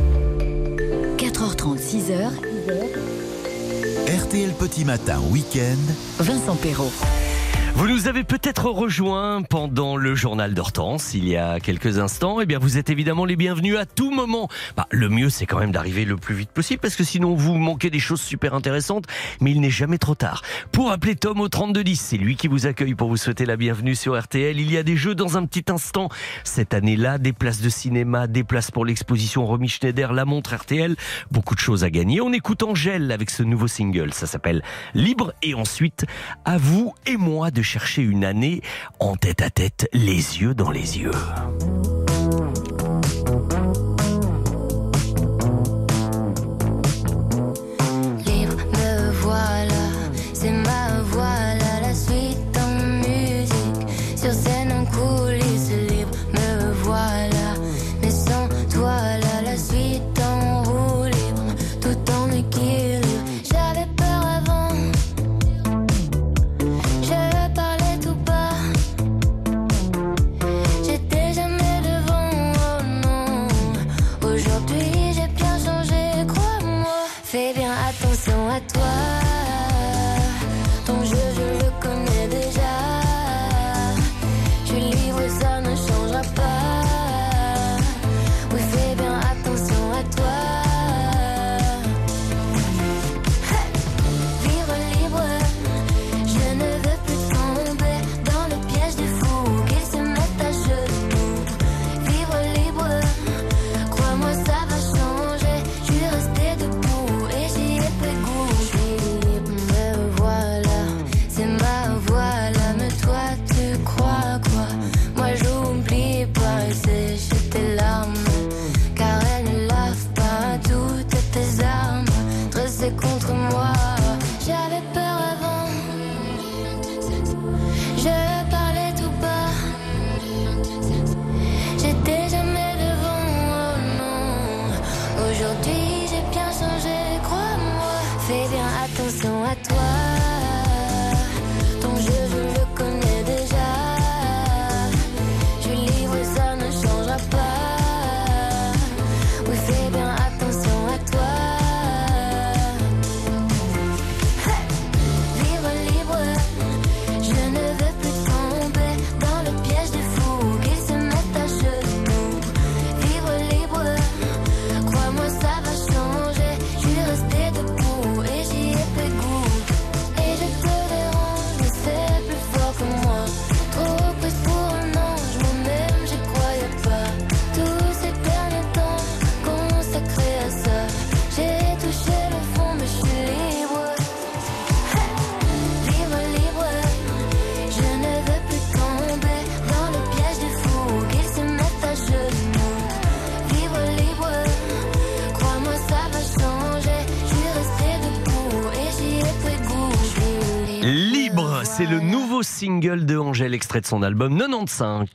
quatre heures trente, six heures. R T L Petit Matin Week-end. Vincent Perrault. Vous nous avez peut-être rejoints pendant le journal d'Hortense il y a quelques instants. Eh bien, vous êtes évidemment les bienvenus à tout moment. Bah, le mieux, c'est quand même d'arriver le plus vite possible parce que sinon, vous manquez des choses super intéressantes. Mais il n'est jamais trop tard. Pour appeler Tom au trente-deux dix, c'est lui qui vous accueille pour vous souhaiter la bienvenue sur R T L. Il y a des jeux dans un petit instant. Cette année-là, des places de cinéma, des places pour l'exposition Romy Schneider, la montre R T L. Beaucoup de choses à gagner. On écoute Angèle avec ce nouveau single. Ça s'appelle Libre. Et ensuite, à vous et moi de chercher une année en tête à tête, les yeux dans les yeux. Libre, me voilà, c'est ma voix là, la suite en musique, sur scène en coulisses. Libre, me voilà, mais sans toi là, la suite en roue libre, tout en équilibre. J'avais peur avant, je parlais tout bas. c'est le nouveau single de Angèle, extrait de son album quatre-vingt-quinze.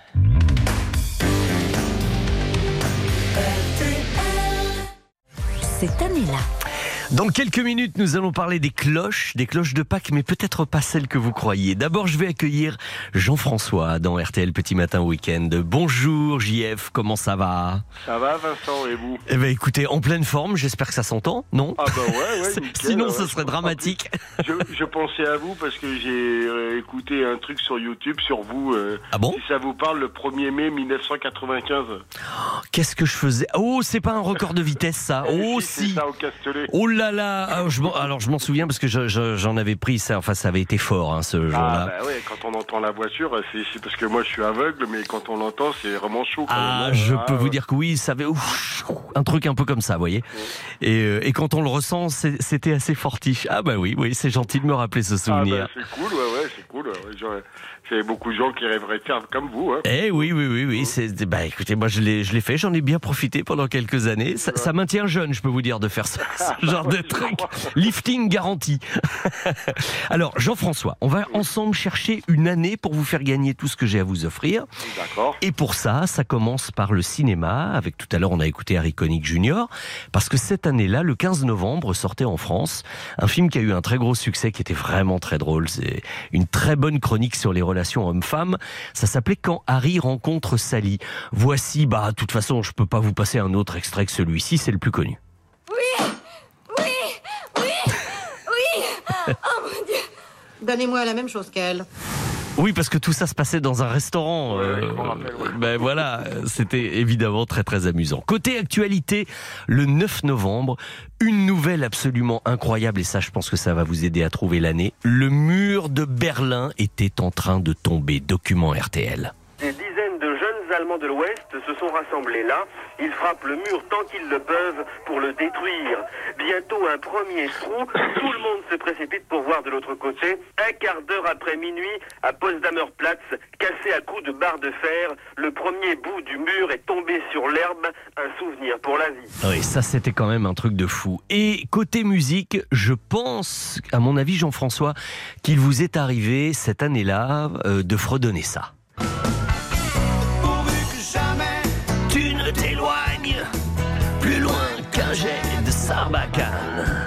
Cette année-là. Dans quelques minutes, nous allons parler des cloches, des cloches de Pâques, mais peut-être pas celles que vous croyez. D'abord, je vais accueillir Jean-François dans R T L Petit Matin Week-end. Bonjour J F, comment ça va ? Ça va Vincent, et vous ? Eh ben écoutez, en pleine forme, j'espère que ça s'entend, non ? Ah bah ouais, ouais. Nickel, Sinon, ouais, ce serait dramatique. Je, je pensais à vous parce que j'ai euh, écouté un truc sur YouTube sur vous. Euh, ah bon ? Si ça vous parle, le premier mai mille neuf cent quatre-vingt-quinze. Oh, qu'est-ce que je faisais ? Oh, c'est pas un record de vitesse ça. Oh si, si. C'est ça au Castellet. Oh là là. Alors je, alors je m'en souviens parce que je, je, j'en avais pris ça. Enfin, ça avait été fort hein, ce jour-là. Ah bah ouais, quand on entend la voiture, c'est, c'est parce que moi je suis aveugle, mais quand on l'entend, c'est vraiment chaud. Quand ah, même. je ah, peux ouais. vous dire que oui, ça avait ouf, un truc un peu comme ça, vous voyez. Ouais. Et, euh, et quand on le ressent, c'est, c'était assez fortiche. Ah bah oui, oui, c'est gentil de me rappeler ce souvenir. Ah bah c'est cool, ouais, ouais, c'est cool. Ouais, j'aurais... C'est beaucoup de gens qui rêveraient de faire comme vous. Hein. Eh oui, oui, oui, oui. C'est, bah, écoutez, moi je l'ai, je l'ai fait, j'en ai bien profité pendant quelques années. Ça, ça maintient jeune, je peux vous dire, de faire ça, ce genre de truc. Lifting garanti. Alors, Jean-François, on va ensemble chercher une année pour vous faire gagner tout ce que j'ai à vous offrir. D'accord. Et pour ça, ça commence par le cinéma. Avec tout à l'heure, on a écouté Harry Connick Junior Parce que cette année-là, le quinze novembre, sortait en France un film qui a eu un très gros succès, qui était vraiment très drôle. C'est une très bonne chronique sur les relations homme-femme. Ça s'appelait Quand Harry rencontre Sally. Voici, bah, de toute façon, je peux pas vous passer un autre extrait que celui-ci, c'est le plus connu. Oui, oui, oui, oui. Oh mon Dieu. Donnez-moi la même chose qu'elle. Oui, parce que tout ça se passait dans un restaurant. Ouais, euh, je m'en rappelle, ouais. Ben voilà, c'était évidemment très très amusant. Côté actualité, le neuf novembre, une nouvelle absolument incroyable, et ça je pense que ça va vous aider à trouver l'année. Le mur de Berlin était en train de tomber, document R T L. Des dizaines de jeunes Allemands de l'Ouest se sont rassemblés là. Ils frappent le mur tant qu'ils le peuvent pour le détruire. Bientôt un premier trou. Tout le monde se précipite pour voir de l'autre côté. Un quart d'heure après minuit, à Potsdamer Platz, cassé à coups de barre de fer, le premier bout du mur est tombé sur l'herbe. Un souvenir pour la vie. Oui, ça c'était quand même un truc de fou. Et côté musique, je pense, à mon avis Jean-François, qu'il vous est arrivé cette année-là euh, de fredonner ça. Tu ne t'éloignes plus loin qu'un jet de Sarbacane.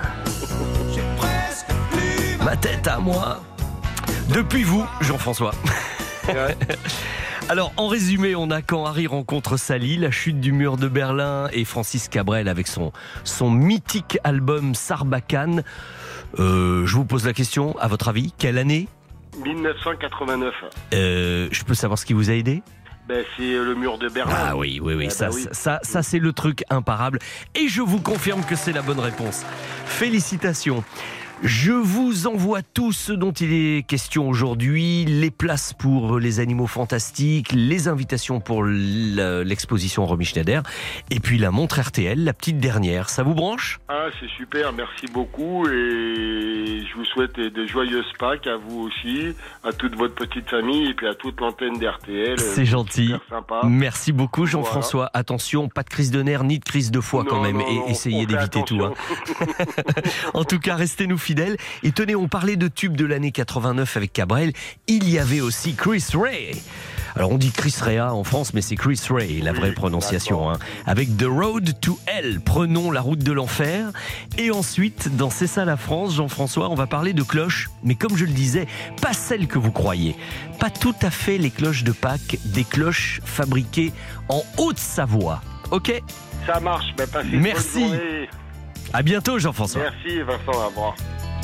Ma tête à moi. Depuis vous, Jean-François. Ouais. Alors, en résumé, on a Quand Harry rencontre Sally, la chute du mur de Berlin et Francis Cabrel avec son, son mythique album Sarbacane. Euh, je vous pose la question, à votre avis, quelle année ? mille neuf cent quatre-vingt-neuf. euh, Je peux savoir ce qui vous a aidé ? Ben, c'est le mur de Berlin. Ah oui, oui, oui, Eh ça, ben oui. ça, ça, ça c'est le truc imparable. Et je vous confirme que c'est la bonne réponse. Félicitations. Je vous envoie tout ce dont il est question aujourd'hui, les places pour les animaux fantastiques, les invitations pour l'exposition Romy Schneider, et puis la montre R T L, la petite dernière. Ça vous branche ? Ah, c'est super, merci beaucoup, et je vous souhaite de joyeuses Pâques à vous aussi, à toute votre petite famille, et puis à toute l'antenne d'R T L. C'est gentil. Super sympa. Merci beaucoup Jean-François. Voilà. Attention, pas de crise de nerfs ni de crise de foie non, quand même, non, et non, essayez d'éviter tout. Hein. En tout cas, restez-nous fidèles. Et tenez, on parlait de tubes de l'année quatre-vingt-neuf avec Cabrel. Il y avait aussi Chris Ray. Alors on dit Chris Rea en France, mais c'est Chris Ray, la vraie prononciation. Hein. Avec The Road to Hell, prenons la route de l'enfer. Et ensuite, dans C'est ça la France, Jean-François, on va parler de cloches. Mais comme je le disais, pas celles que vous croyez. Pas tout à fait les cloches de Pâques, des cloches fabriquées en Haute-Savoie. Ok ? Ça marche, ben passez une Merci. bonne journée. À bientôt Jean-François. Merci Vincent, à revoir.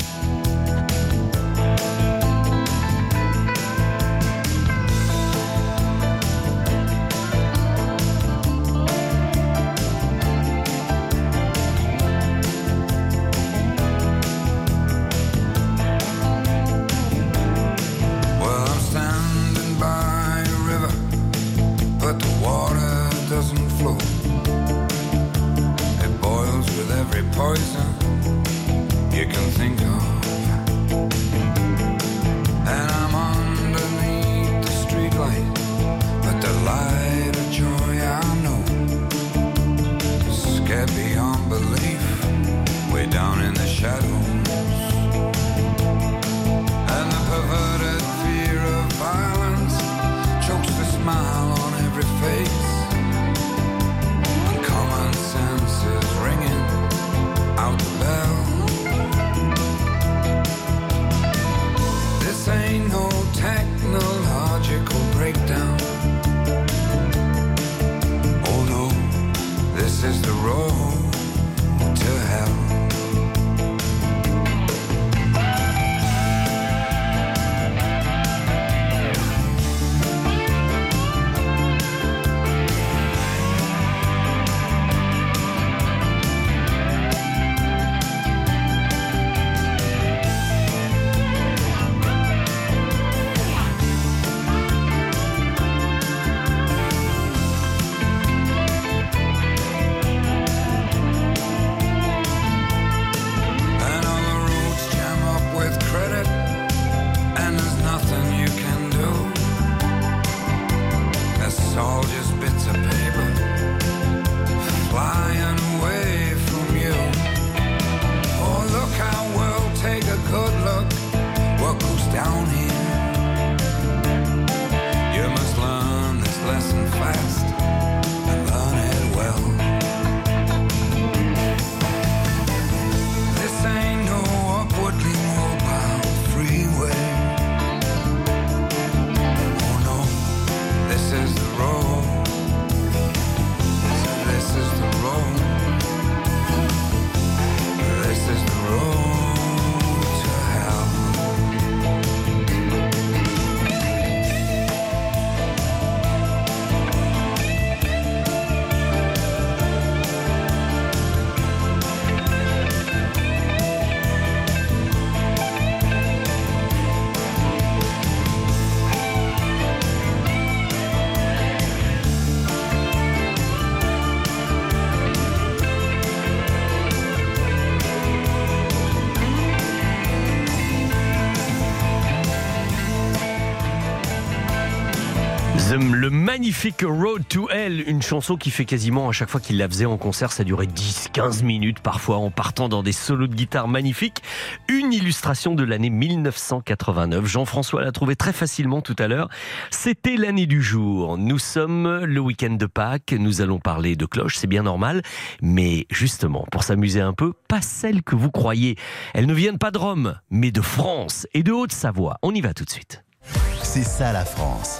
Well, I'm standing by a river, but the water doesn't flow. It boils with every poison you can think The- le magnifique Road to Hell, une chanson qui fait quasiment à chaque fois qu'il la faisait en concert, ça durait dix à quinze minutes parfois en partant dans des solos de guitare magnifiques. Une illustration de l'année mille neuf cent quatre-vingt-neuf. Jean-François l'a trouvé très facilement tout à l'heure. C'était l'année du jour. Nous sommes le week-end de Pâques. Nous allons parler de cloches, c'est bien normal. Mais justement, pour s'amuser un peu, pas celles que vous croyez. Elles ne viennent pas de Rome, mais de France et de Haute-Savoie. On y va tout de suite. C'est ça la France.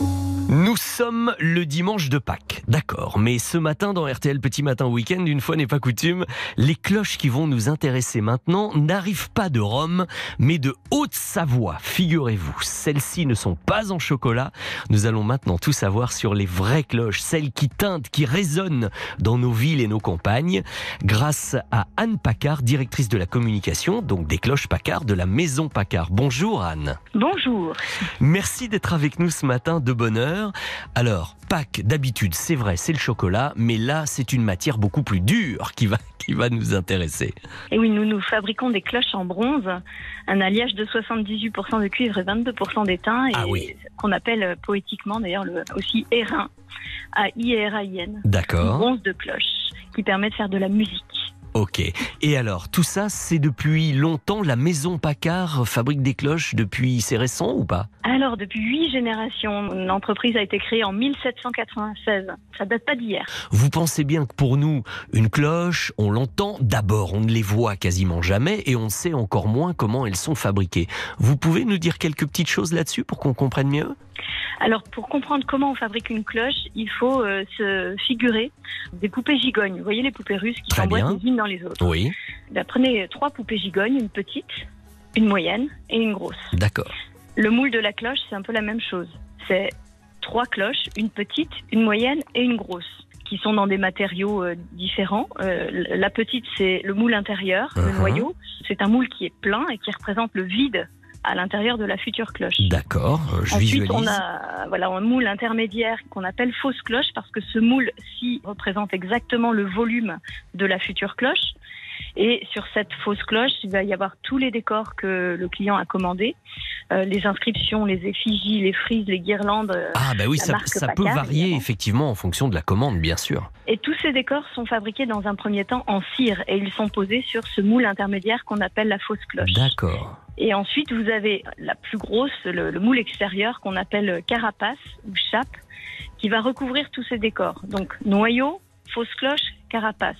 Nous sommes le dimanche de Pâques, d'accord, mais ce matin dans R T L Petit Matin Week-end, une fois n'est pas coutume, les cloches qui vont nous intéresser maintenant n'arrivent pas de Rome, mais de Haute-Savoie, figurez-vous. Celles-ci ne sont pas en chocolat. Nous allons maintenant tout savoir sur les vraies cloches, celles qui tintent, qui résonnent dans nos villes et nos campagnes, grâce à Anne Paccard, directrice de la communication, donc des cloches Paccard, de la Maison Paccard. Bonjour Anne. Bonjour. Merci d'être avec nous ce matin, de bonne heure. Alors, Pâques, d'habitude, c'est vrai, c'est le chocolat, mais là, c'est une matière beaucoup plus dure qui va, qui va nous intéresser. Et oui, nous nous fabriquons des cloches en bronze, un alliage de soixante-dix-huit pour cent de cuivre et vingt-deux pour cent d'étain, et ah oui. qu'on appelle poétiquement d'ailleurs le, aussi airain, A I R A I N. D'accord. Bronze de cloche, qui permet de faire de la musique. Ok. Et alors, tout ça, c'est depuis longtemps, la Maison Paccard fabrique des cloches depuis, c'est récent ou pas? Alors, depuis huit générations, l'entreprise a été créée en mille sept cent quatre-vingt-seize. Ça date pas d'hier. Vous pensez bien que pour nous, une cloche, on l'entend d'abord, on ne les voit quasiment jamais et on ne sait encore moins comment elles sont fabriquées. Vous pouvez nous dire quelques petites choses là-dessus pour qu'on comprenne mieux? Alors, pour comprendre comment on fabrique une cloche, il faut euh, se figurer des poupées gigognes. Vous voyez les poupées russes qui s'emboîtent les unes dans les autres. Oui. Ben, prenez trois poupées gigognes, une petite, une moyenne et une grosse. D'accord. Le moule de la cloche, c'est un peu la même chose. C'est trois cloches, une petite, une moyenne et une grosse, qui sont dans des matériaux euh, différents. Euh, la petite, c'est le moule intérieur, uh-huh. le noyau. C'est un moule qui est plein et qui représente le vide à l'intérieur de la future cloche. D'accord, je Ensuite, visualise. on a voilà, un moule intermédiaire qu'on appelle fausse cloche parce que ce moule-ci représente exactement le volume de la future cloche. Et sur cette fausse cloche, il va y avoir tous les décors que le client a commandés, euh, les inscriptions, les effigies, les frises, les guirlandes. Ah bah oui, la ça, marque ça peut Paccard, varier évidemment. effectivement en fonction de la commande, bien sûr. Et tous ces décors sont fabriqués dans un premier temps en cire et ils sont posés sur ce moule intermédiaire qu'on appelle la fausse cloche. D'accord. Et ensuite, vous avez la plus grosse, le, le moule extérieur qu'on appelle carapace ou chape, qui va recouvrir tous ces décors. Donc, noyau, fausse cloche, carapace.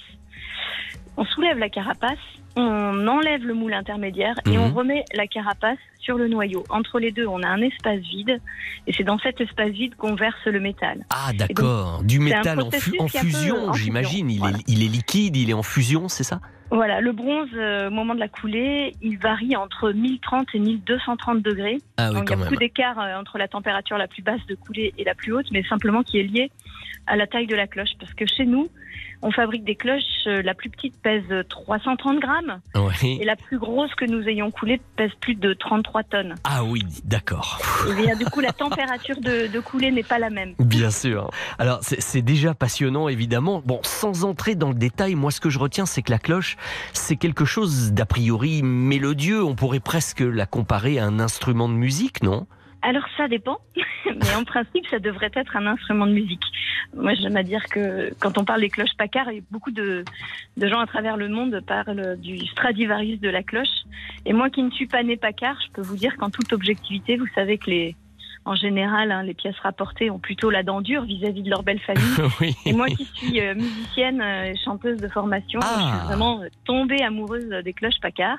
On soulève la carapace, on enlève le moule intermédiaire et mmh. on remet la carapace sur le noyau. Entre les deux, on a un espace vide et c'est dans cet espace vide qu'on verse le métal. Ah d'accord, du métal en, fu- en fusion, en j'imagine. fusion, Il, voilà. est, il est liquide, il est en fusion, c'est ça? Voilà, le bronze, euh, au moment de la coulée, il varie entre mille trente et mille deux cent trente degrés. Ah oui, Donc, quand il y a même. beaucoup d'écart euh, entre la température la plus basse de coulée et la plus haute, mais simplement qui est liée à la taille de la cloche. Parce que chez nous, on fabrique des cloches, euh, la plus petite pèse trois cent trente grammes Ouais. et la plus grosse que nous ayons coulée pèse plus de trente-trois tonnes. Ah oui, d'accord. Et bien, du coup, la température de, de coulée n'est pas la même. Bien sûr. Alors, c'est, c'est déjà passionnant, évidemment. Bon, sans entrer dans le détail, moi, ce que je retiens, c'est que la cloche, c'est quelque chose d'a priori mélodieux. On pourrait presque la comparer à un instrument de musique, non ? Alors ça dépend, mais en principe ça devrait être un instrument de musique. Moi j'aime à dire que quand on parle des cloches Paccard, et beaucoup de, de gens à travers le monde parlent du Stradivarius de la cloche. Et moi qui ne suis pas née Paccard, je peux vous dire qu'en toute objectivité, vous savez que les, en général, hein, les pièces rapportées ont plutôt la dent dure vis-à-vis de leur belle famille. Oui. Et moi qui suis euh, musicienne et euh, chanteuse de formation, Ah. je suis vraiment euh, tombée amoureuse des cloches Paccard.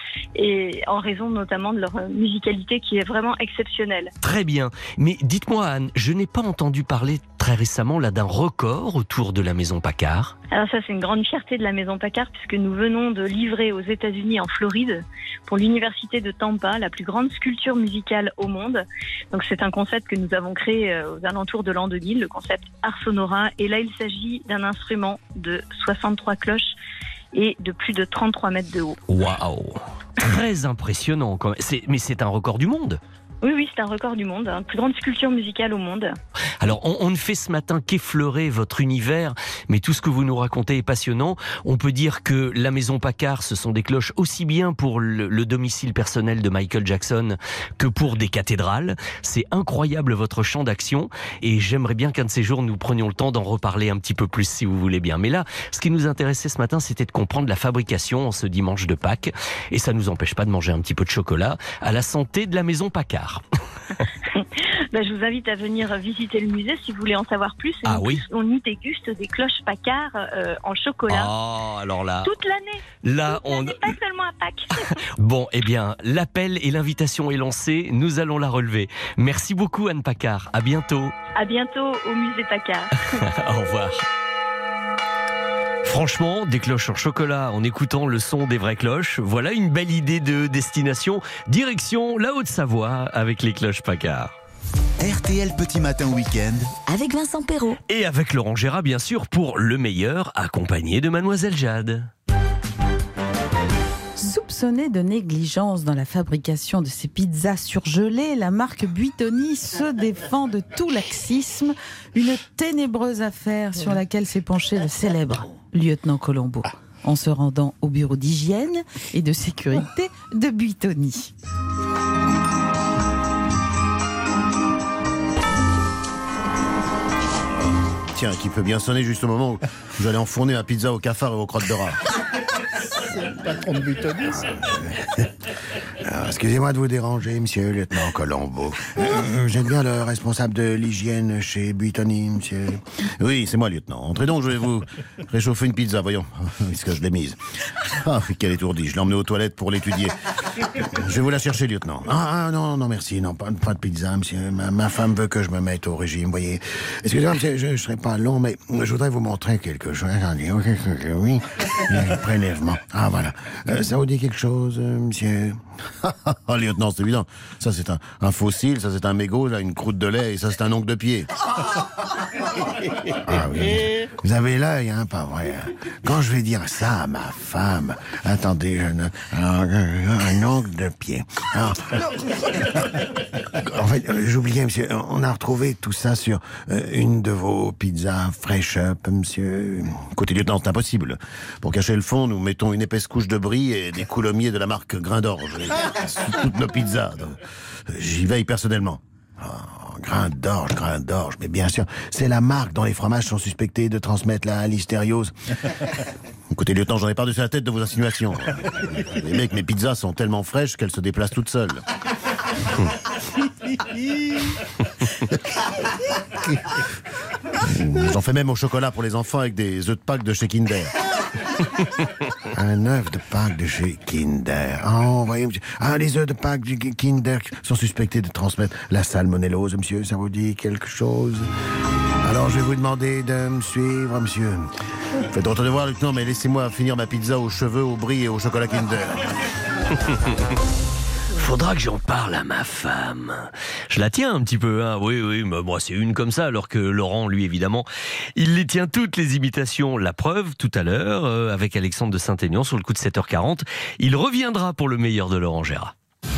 Et en raison notamment de leur euh, musicalité qui est vraiment exceptionnelle. Très bien. Mais dites-moi, Anne, je n'ai pas entendu parler très récemment là d'un record autour de la Maison Paccard. Alors ça, c'est une grande fierté de la Maison Paccard puisque nous venons de livrer aux États-Unis, en Floride, pour l'université de Tampa, la plus grande sculpture musicale au monde. Donc c'est un concept que nous avons créé euh, aux alentours de l'an deux mille, le concept Ars Sonora. Et là, il s'agit d'un instrument de soixante-trois cloches et de plus de trente-trois mètres de haut. Waouh, très impressionnant quand même. C'est, mais c'est un record du monde. Oui, oui, c'est un record du monde, la plus grande sculpture musicale au monde. Alors, on, on ne fait ce matin qu'effleurer votre univers, mais tout ce que vous nous racontez est passionnant. On peut dire que la Maison Paccard, ce sont des cloches aussi bien pour le, le domicile personnel de Michael Jackson que pour des cathédrales. C'est incroyable votre champ d'action et j'aimerais bien qu'un de ces jours, nous prenions le temps d'en reparler un petit peu plus si vous voulez bien. Mais là, ce qui nous intéressait ce matin, c'était de comprendre la fabrication en ce dimanche de Pâques. Et ça ne nous empêche pas de manger un petit peu de chocolat à la santé de la Maison Paccard. Ben, je vous invite à venir visiter le musée si vous voulez en savoir plus. Ah on, oui. On y déguste des cloches Paccard euh, en chocolat. Oh, alors là. Toute l'année. Là, Toute on. l'année, pas seulement à Pâques. Bon, eh bien, l'appel et l'invitation est lancée. Nous allons la relever. Merci beaucoup, Anne Paccard. À bientôt. À bientôt au musée Paccard. Au revoir. Franchement, des cloches en chocolat en écoutant le son des vraies cloches, voilà une belle idée de destination. Direction la Haute-Savoie avec les cloches Paccard. R T L Petit Matin Week-end avec Vincent Perrault. Et avec Laurent Gérard, bien sûr, pour le meilleur, accompagné de Mademoiselle Jade. Soupçonnée de négligence dans la fabrication de ces pizzas surgelées, la marque Buitoni se défend de tout laxisme. Une ténébreuse affaire sur laquelle s'est penché le célèbre lieutenant Colombo en se rendant au bureau d'hygiène et de sécurité de Buitoni. Tiens, qui peut bien sonner juste au moment où vous allez enfourner ma pizza au cafard et aux crottes de rat. C'est le patron de Buitoni. Alors, excusez-moi de vous déranger, monsieur le lieutenant Colombo. Euh, vous êtes bien le responsable de l'hygiène chez Buitoni, monsieur? Oui, c'est moi, lieutenant. Entrez donc, je vais vous réchauffer une pizza, voyons, puisque je l'ai mise. Ah, quelle étourdie, je l'ai emmenée aux toilettes pour l'étudier. Je vais vous la chercher, lieutenant. Ah, ah non, non, merci, non, pas, pas de pizza, monsieur. Ma, ma femme veut que je me mette au régime, vous voyez. Excusez-moi, monsieur, je ne serai pas long, mais je voudrais vous montrer quelque chose. Attendez, oui, le prélèvement. Ah, voilà. Euh, ça vous dit quelque chose, euh, monsieur? Oh, lieutenant, c'est évident. Ça, c'est un, un fossile, ça, c'est un mégot, là, une croûte de lait, et ça, c'est un ongle de pied. Ah oui. Vous avez l'œil, hein, pas vrai. Hein. Quand je vais dire ça à ma femme, attendez, je ne... Alors, un ongle de pied. Alors, en fait, j'oubliais, monsieur, on a retrouvé tout ça sur euh, une de vos pizzas Fresh Up, monsieur. Écoutez, lieutenant, c'est impossible. Pour cacher le fond, nous mettons une épaisse couche de brie et des coulommiers de la marque Grain d'Orge sur toutes nos pizzas. J'y veille personnellement. Oh, Grain d'Orge, Grain d'Orge, mais bien sûr, c'est la marque dont les fromages sont suspectés de transmettre la listériose. Écoutez, lieutenant, j'en ai par-dessus la tête de vos insinuations. Les mecs, mes pizzas sont tellement fraîches qu'elles se déplacent toutes seules. J'en fais même au chocolat pour les enfants avec des œufs de Pâques de chez Kinder. Un œuf de Pâques de chez Kinder. Oh, voyez, monsieur. Ah, les œufs de Pâques du Kinder sont suspectés de transmettre la salmonellose, monsieur. Ça vous dit quelque chose? Alors, je vais vous demander de me suivre, monsieur. Faites votre devoir, lieutenant, mais laissez-moi finir ma pizza aux cheveux, au brie et au chocolat Kinder. Faudra que j'en parle à ma femme. Je la tiens un petit peu, hein. Oui, oui, mais moi c'est une comme ça, alors que Laurent, lui, évidemment, il les tient toutes les imitations. La preuve, tout à l'heure, euh, avec Alexandre de Saint-Aignan, sur le coup de sept heures quarante. Il reviendra pour le meilleur de Laurent Gérard.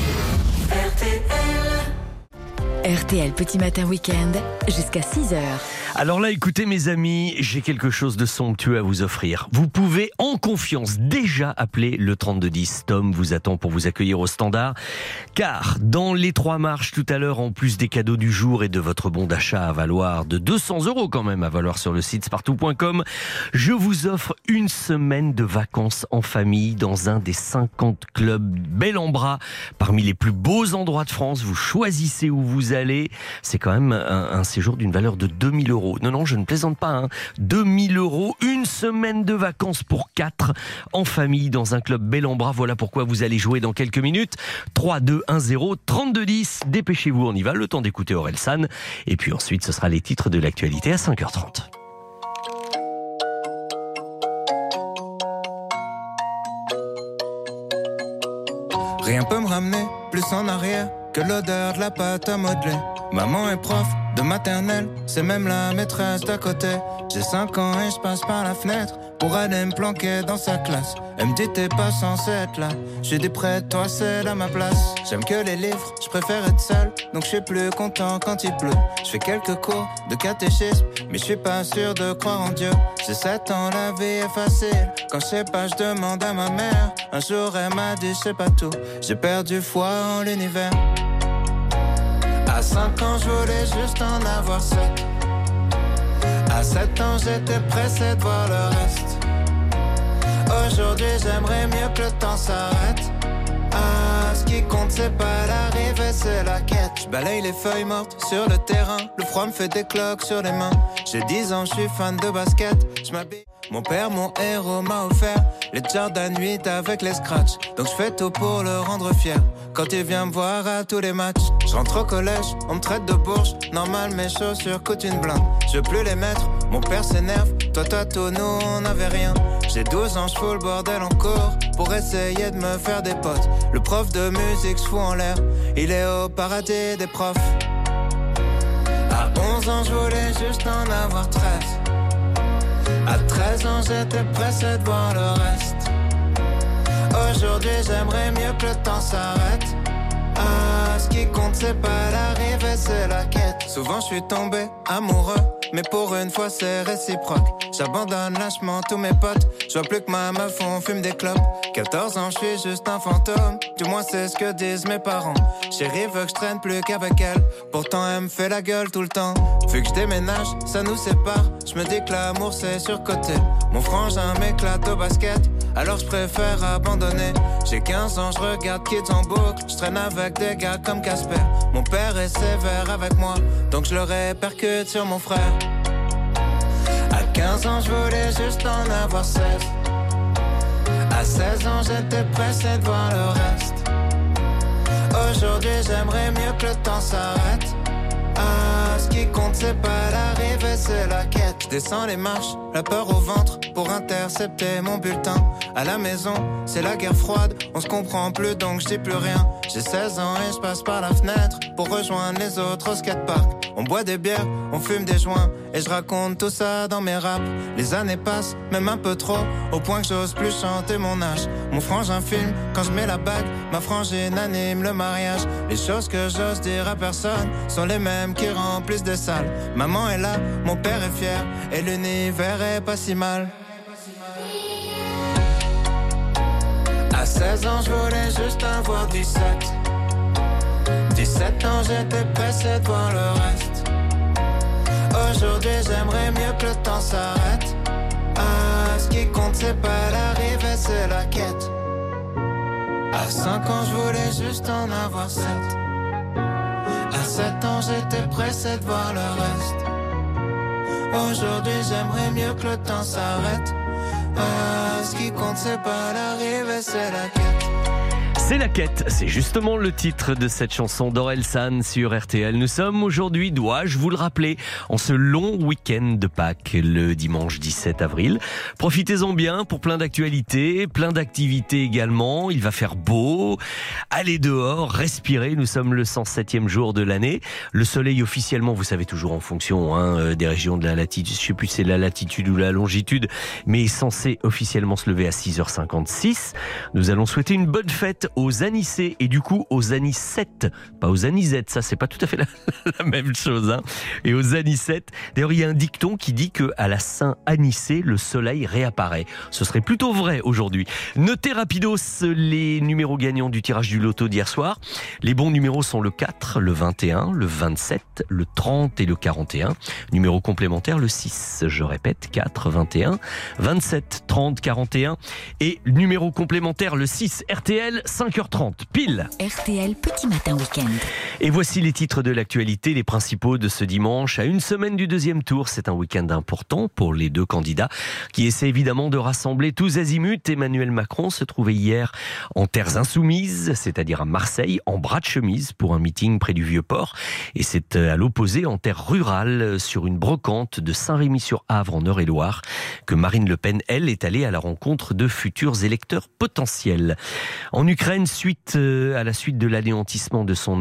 R T L Petit Matin Week-end jusqu'à six heures. Alors là, écoutez mes amis, j'ai quelque chose de somptueux à vous offrir. Vous pouvez en confiance déjà appeler le trente-deux dix. Tom vous attend pour vous accueillir au standard. Car dans les trois marches tout à l'heure, en plus des cadeaux du jour et de votre bon d'achat à valoir de deux cents euros quand même, à valoir sur le site spartou point com, je vous offre une semaine de vacances en famille dans un des cinquante clubs bel en bras. Parmi les plus beaux endroits de France, vous choisissez où vous allez. C'est quand même un, un séjour d'une valeur de deux mille euros. Non, non, je ne plaisante pas. Hein. deux mille euros, une semaine de vacances pour quatre en famille dans un club bel en bras. Voilà pourquoi vous allez jouer dans quelques minutes. trois deux un zéro trente-deux dix. Dépêchez-vous, on y va. Le temps d'écouter Orelsan. Et puis ensuite, ce sera les titres de l'actualité à cinq heures trente. Rien peut me ramener plus en arrière que l'odeur de la pâte à modeler. Maman est prof de maternelle, c'est même la maîtresse d'à côté. J'ai cinq ans et je passe par la fenêtre pour aller me planquer dans sa classe. Elle me dit t'es pas censé être là. J'ai dit près de toi c'est à ma place. J'aime que les livres, je préfère être seul, donc je suis plus content quand il pleut. Je fais quelques cours de catéchisme, mais je suis pas sûr de croire en Dieu. J'ai sept ans, la vie est facile. Quand je sais pas, je demande à ma mère. Un jour elle m'a dit je sais pas tout. J'ai perdu foi en l'univers. À cinq ans je voulais juste en avoir sept. À sept ans j'étais pressé de voir le reste. Aujourd'hui j'aimerais mieux que le temps s'arrête. Ah, ce qui compte c'est pas l'arrivée, c'est la quête. Je balaye les feuilles mortes sur le terrain. Le froid me fait des cloques sur les mains. J'ai dix ans, je suis fan de basket. Je m'habille. Mon père, mon héros, m'a offert les Jordan huit avec les scratchs. Donc je fais tout pour le rendre fier. Quand il vient me voir à tous les matchs, je rentre au collège, on me traite de bourge. Normal, mes chaussures coûtent une blinde. Je veux plus les mettre, mon père s'énerve. Toi, toi, tout, nous, on n'avait rien. J'ai douze ans, je fous le bordel en cours pour essayer de me faire des potes. Le prof de musique se fout en l'air, il est au paradis des profs. À onze ans, je voulais juste en avoir treize. À treize ans, j'étais pressé de voir le reste. Aujourd'hui, j'aimerais mieux que le temps s'arrête. Ah, ce qui compte, c'est pas l'arrivée, c'est la quête. Souvent, je suis tombé amoureux, mais pour une fois, c'est réciproque. J'abandonne lâchement tous mes potes. Je vois plus que ma meuf, on fume des clopes. quatorze ans, je suis juste un fantôme. Du moins, c'est ce que disent mes parents. Chérie veut que je traîne plus qu'avec elle. Pourtant, elle me fait la gueule tout le temps. Vu que je déménage, ça nous sépare. Je me dis que l'amour, c'est surcoté. Mon frangin m'éclate au basket, alors je préfère abandonner. J'ai quinze ans, je regarde Kids en boucle. Je traîne avec des gars comme Casper. Mon père est sévère avec moi, donc je le répercute sur mon frère. À quinze ans, je voulais juste en avoir seize. À seize ans, j'étais pressé de voir le reste. Aujourd'hui, j'aimerais mieux que le temps s'arrête. Ah, ce qui compte, c'est pas l'arrivée, c'est la quête. Je descends les marches, la peur au ventre, pour intercepter mon bulletin. À la maison, c'est la guerre froide, on se comprend plus donc je dis plus rien. J'ai seize ans et je passe par la fenêtre pour rejoindre les autres au skatepark. On boit des bières, on fume des joints, et je raconte tout ça dans mes raps. Les années passent, même un peu trop, au point que j'ose plus chanter mon âge. Mon frangin filme, quand je mets la bague, ma frangine anime le mariage. Les choses que j'ose dire à personne sont les mêmes qui remplissent des salles. Maman est là, mon père est fier, et l'univers est pas si mal. À seize ans, je voulais juste avoir dix-sept. dix-sept ans, j'étais pressé de voir le reste. Aujourd'hui, j'aimerais mieux que le temps s'arrête. Ah, ce qui compte, c'est pas l'arrivée, c'est la quête. À cinq ans, je voulais juste en avoir sept. À sept ans, j'étais pressé de voir le reste. Aujourd'hui, j'aimerais mieux que le temps s'arrête. Ah, ce qui compte, c'est pas l'arrivée, c'est la quête. C'est la quête, c'est justement le titre de cette chanson d'Orelsan sur R T L. Nous sommes aujourd'hui, dois-je vous le rappeler, en ce long week-end de Pâques, le dimanche dix-sept avril. Profitez-en bien pour plein d'actualités, plein d'activités également. Il va faire beau, allez dehors, respirez. Nous sommes le cent septième jour de l'année. Le soleil officiellement, vous savez, toujours en fonction hein, des régions de la latitude, je ne sais plus si c'est la latitude ou la longitude, mais est censé officiellement se lever à six heures cinquante-six. Nous allons souhaiter une bonne fête aux anisés et du coup aux anisettes, pas aux anisettes, ça c'est pas tout à fait la, la même chose hein. Et aux anisettes, d'ailleurs il y a un dicton qui dit que à la Saint-Anicet le soleil réapparaît. Ce serait plutôt vrai aujourd'hui. Notez rapidos les numéros gagnants du tirage du loto d'hier soir. Les bons numéros sont le quatre, le vingt et un, le vingt-sept, le trente et le quarante et un. Numéro complémentaire le six, je répète, quatre, vingt et un, vingt-sept, trente, quarante et un et numéro complémentaire le six. R T L cinq heures trente, pile. R T L Petit Matin Week-end. Et voici les titres de l'actualité, les principaux de ce dimanche. À une semaine du deuxième tour, c'est un week-end important pour les deux candidats qui essaient évidemment de rassembler tous azimuts. Emmanuel Macron se trouvait hier en terres insoumises, c'est-à-dire à Marseille, en bras de chemise pour un meeting près du Vieux-Port. Et c'est à l'opposé, en terre rurale, sur une brocante de Saint-Rémy-sur-Avre en Eure-et-Loire, que Marine Le Pen, elle, est allée à la rencontre de futurs électeurs potentiels. En Ukraine, suite à la suite de l'anéantissement de son navire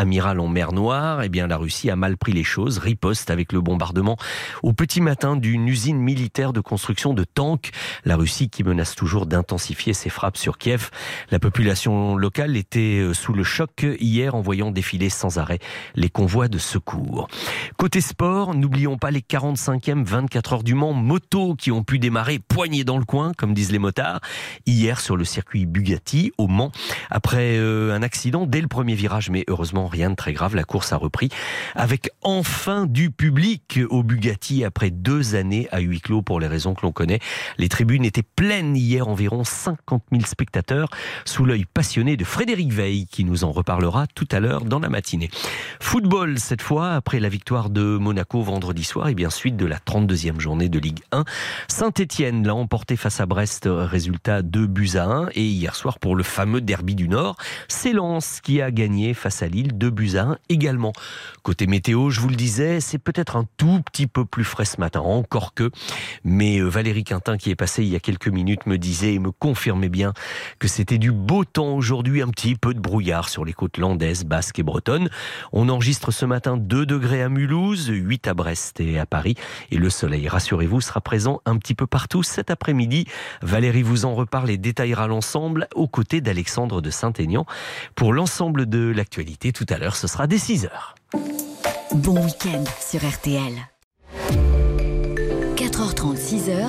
amiral en mer Noire. Eh bien, la Russie a mal pris les choses, riposte avec le bombardement au petit matin d'une usine militaire de construction de tanks. La Russie qui menace toujours d'intensifier ses frappes sur Kiev. La population locale était sous le choc hier en voyant défiler sans arrêt les convois de secours. Côté sport, n'oublions pas les quarante-cinquièmes vingt-quatre heures du Mans moto qui ont pu démarrer poignée dans le coin, comme disent les motards, hier sur le circuit Bugatti au Mans. Après euh, un accident dès le premier virage, mais heureusement rien de très grave, la course a repris avec enfin du public au Bugatti après deux années à huis clos pour les raisons que l'on connaît. Les tribunes étaient pleines hier, environ cinquante mille spectateurs sous l'œil passionné de Frédéric Veil qui nous en reparlera tout à l'heure dans la matinée. Football cette fois, après la victoire de Monaco vendredi soir et bien suite de la trente-deuxième journée de Ligue un. Saint-Étienne l'a emporté face à Brest, résultat deux buts à un. Et hier soir, pour le fameux derby du Nord, c'est Lens qui a gagné face à Lille, deux buts à un également. Côté météo, je vous le disais, c'est peut-être un tout petit peu plus frais ce matin, encore que. Mais Valérie Quintin, qui est passée il y a quelques minutes, me disait et me confirmait bien que c'était du beau temps aujourd'hui, un petit peu de brouillard sur les côtes landaises, basques et bretonnes. On enregistre ce matin deux degrés à Mulhouse, huit à Brest et à Paris. Et le soleil, rassurez-vous, sera présent un petit peu partout cet après-midi. Valérie vous en reparle et détaillera l'ensemble aux côtés d'Alexandre de Saint-Aignan. Pour l'ensemble de l'actualité, tout à l'heure, ce sera dès six heures. Bon week-end sur R T L. quatre heures trente, six heures.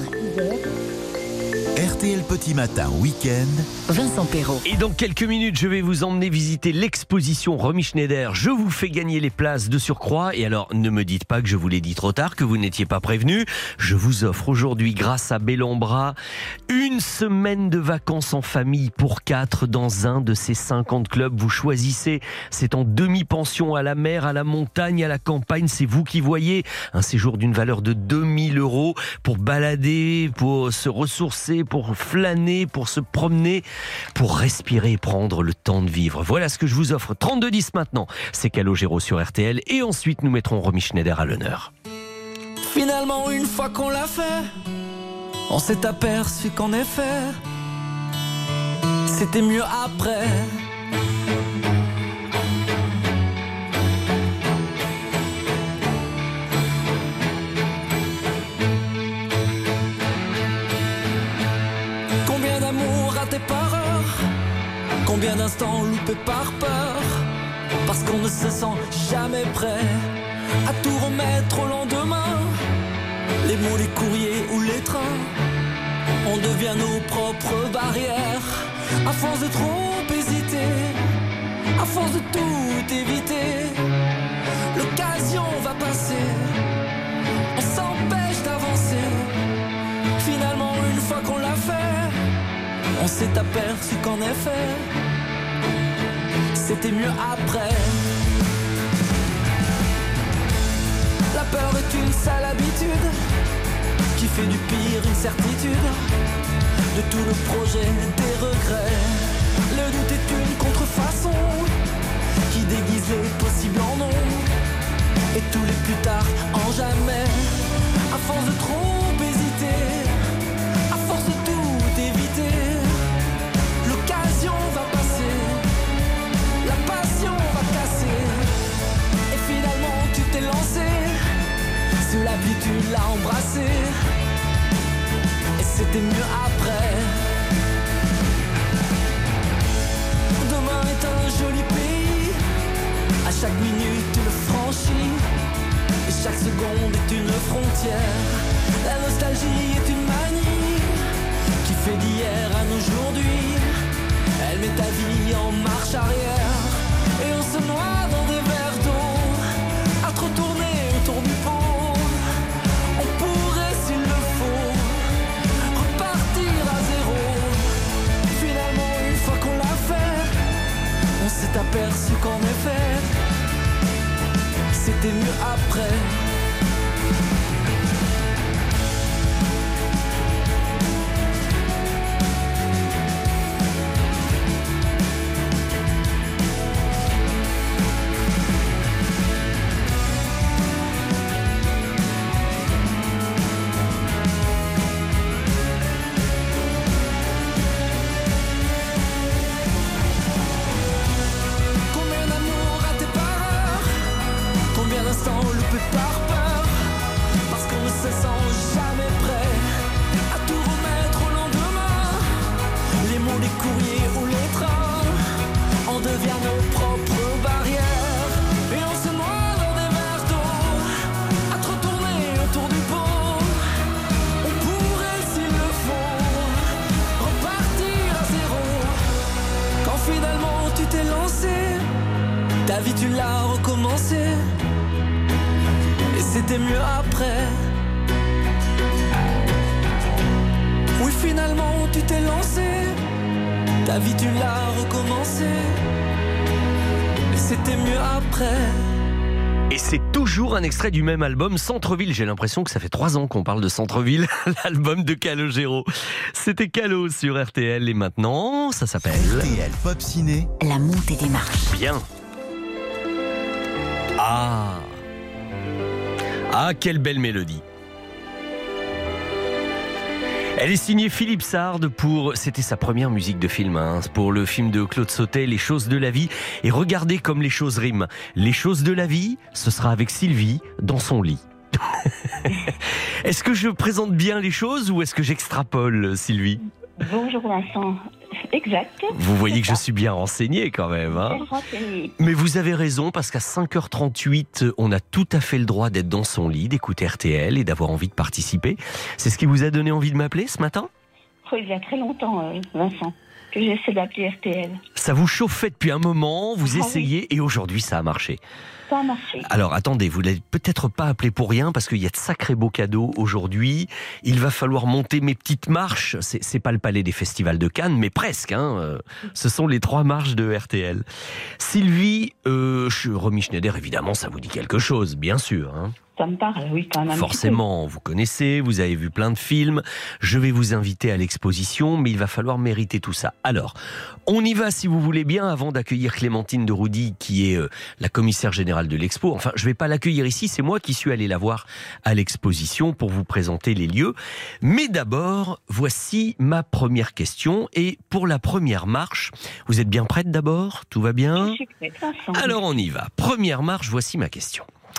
R T L Petit Matin Week-end. Vincent Perrault. Et dans quelques minutes, je vais vous emmener visiter l'exposition Romy Schneider. Je vous fais gagner les places de surcroît. Et alors, ne me dites pas que je vous l'ai dit trop tard, que vous n'étiez pas prévenu. Je vous offre aujourd'hui, grâce à Bellambra, une semaine de vacances en famille pour quatre dans un de ces cinquante clubs. Vous choisissez. C'est en demi-pension à la mer, à la montagne, à la campagne. C'est vous qui voyez. Un séjour d'une valeur de deux mille euros pour balader, pour se ressourcer, pour flâner, pour se promener, pour respirer et prendre le temps de vivre. Voilà ce que je vous offre. trente-deux dix maintenant, c'est Calogero sur R T L. Et ensuite, nous mettrons Romy Schneider à l'honneur. Finalement, une fois qu'on l'a fait, on s'est aperçu qu'en effet, c'était mieux après. Par heure, combien d'instants loupés par peur, parce qu'on ne se sent jamais prêt à tout remettre au lendemain. Les mots, les courriers ou les trains, on devient nos propres barrières. À force de trop hésiter, à force de tout éviter, l'occasion va passer, on s'empêche d'avancer. Finalement, une fois qu'on l'a fait, on s'est aperçu qu'en effet, c'était mieux après. La peur est une sale habitude qui fait du pire une certitude. De tout le projet, des regrets. Le doute est une contrefaçon qui déguise les possibles en non. Et tous les plus tard en jamais. À force de trop hésiter, à force de tout éviter, l'occasion va passer, la passion va casser. Et finalement tu t'es lancé, sous la pluie tu l'as embrassé. Et c'était mieux après. Demain est un joli pays, à chaque minute tu le franchis, et chaque seconde est une frontière. La nostalgie est une manie qui fait d'hier à aujourd'hui. Elle met ta vie en marche arrière, et on se noie dans des verres d'eau, à trop tourner autour du pot. On pourrait, s'il le faut, repartir à zéro. Finalement, une fois qu'on l'a fait, on s'est aperçu qu'en effet, c'était mieux après. Combien d'amour raté par tu l'as recommencé. Et c'était mieux après. Oui, finalement, tu t'es lancé. Ta vie, tu l'as recommencé. Et c'était mieux après. Et c'est toujours un extrait du même album, Centre-Ville. J'ai l'impression que ça fait trois ans qu'on parle de Centre-Ville, l'album de Calogero. C'était Calo sur R T L et maintenant, ça s'appelle R T L Pop Ciné, la montée des marches. Bien. Ah. Ah, quelle belle mélodie. Elle est signée Philippe Sard pour, c'était sa première musique de film, hein, pour le film de Claude Sautet, Les choses de la vie. Et regardez comme les choses riment. Les choses de la vie, ce sera avec Sylvie dans son lit. Est-ce que je présente bien les choses ou est-ce que j'extrapole, Sylvie ? Bonjour Vincent, exact. Vous voyez que je suis bien renseigné quand même. Hein. Mais vous avez raison, parce qu'à cinq heures trente-huit, on a tout à fait le droit d'être dans son lit, d'écouter R T L et d'avoir envie de participer. C'est ce qui vous a donné envie de m'appeler ce matin ? Oh, il y a très longtemps, euh, Vincent, que j'essaie d'appeler R T L. Ça vous chauffait depuis un moment, vous Ah, essayez oui. et aujourd'hui ça a marché. Ça a marché. Alors attendez, vous l'avez peut-être pas appelé pour rien parce qu'il y a de sacrés beaux cadeaux aujourd'hui. Il va falloir monter mes petites marches. C'est, c'est pas le palais des festivals de Cannes, mais presque. Hein. Euh, ce sont les trois marches de R T L. Sylvie, euh, Romy Schneider, évidemment, ça vous dit quelque chose, bien sûr. Hein. Ça me parle, oui, quand même. Forcément, vous connaissez, vous avez vu plein de films. Je vais vous inviter à l'exposition, mais il va falloir mériter tout ça. Alors, on y va si vous voulez bien, avant d'accueillir Clémentine de Roudy, qui est euh, la commissaire générale de l'expo. Enfin, je ne vais pas l'accueillir ici, c'est moi qui suis allé la voir à l'exposition pour vous présenter les lieux. Mais d'abord, voici ma première question. Et pour la première marche, vous êtes bien prête d'abord ? Tout va bien ? Je suis prête, Vincent. Alors on y va. Première marche, voici ma question.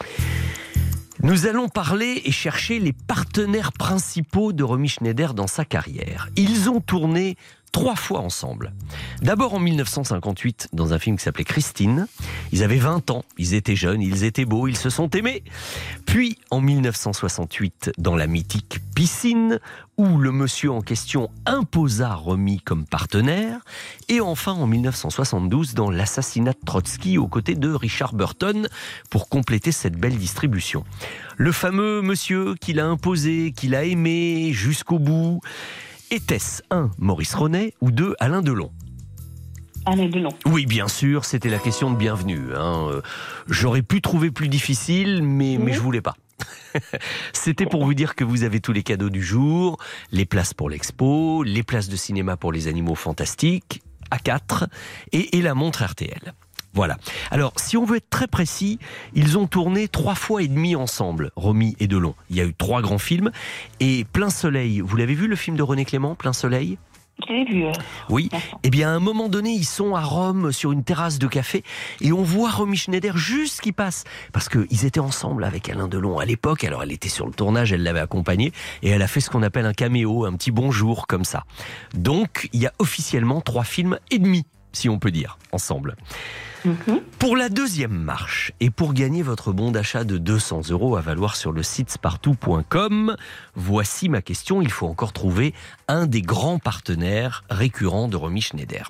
Nous allons parler et chercher les partenaires principaux de Romy Schneider dans sa carrière. Ils ont tourné trois fois ensemble. D'abord en mille neuf cent cinquante-huit dans un film qui s'appelait Christine. Ils avaient vingt ans, ils étaient jeunes, ils étaient beaux, ils se sont aimés. Puis en mille neuf cent soixante-huit dans la mythique Piscine, où le monsieur en question imposa Romy comme partenaire. Et enfin en mille neuf cent soixante-douze dans L'assassinat de Trotsky aux côtés de Richard Burton pour compléter cette belle distribution. Le fameux monsieur qu'il a imposé, qu'il a aimé jusqu'au bout. Était-ce un Maurice Ronet ou deux Alain Delon ? Alain Delon. Oui, bien sûr, c'était la question de bienvenue. Hein. Euh, J'aurais pu trouver plus difficile, mais, mais je voulais pas. C'était pour vous dire que vous avez tous les cadeaux du jour, les places pour l'expo, les places de cinéma pour les animaux fantastiques, à quatre, et, et la montre R T L. Voilà. Alors, si on veut être très précis, ils ont tourné trois fois et demi ensemble, Romy et Delon. Il y a eu trois grands films. Et Plein Soleil, vous l'avez vu le film de René Clément, Plein Soleil ? Je l'ai vu. Euh, oui. Eh bien, à un moment donné, ils sont à Rome sur une terrasse de café et on voit Romy Schneider juste qui passe. Parce qu'ils étaient ensemble avec Alain Delon à l'époque. Alors, elle était sur le tournage, elle l'avait accompagné et elle a fait ce qu'on appelle un caméo, un petit bonjour comme ça. Donc, il y a officiellement trois films et demi, si on peut dire, ensemble. Mmh. Pour la deuxième marche, et pour gagner votre bon d'achat de deux cents euros à valoir sur le site spartou point com, voici ma question. Il faut encore trouver un des grands partenaires récurrents de Romy Schneider.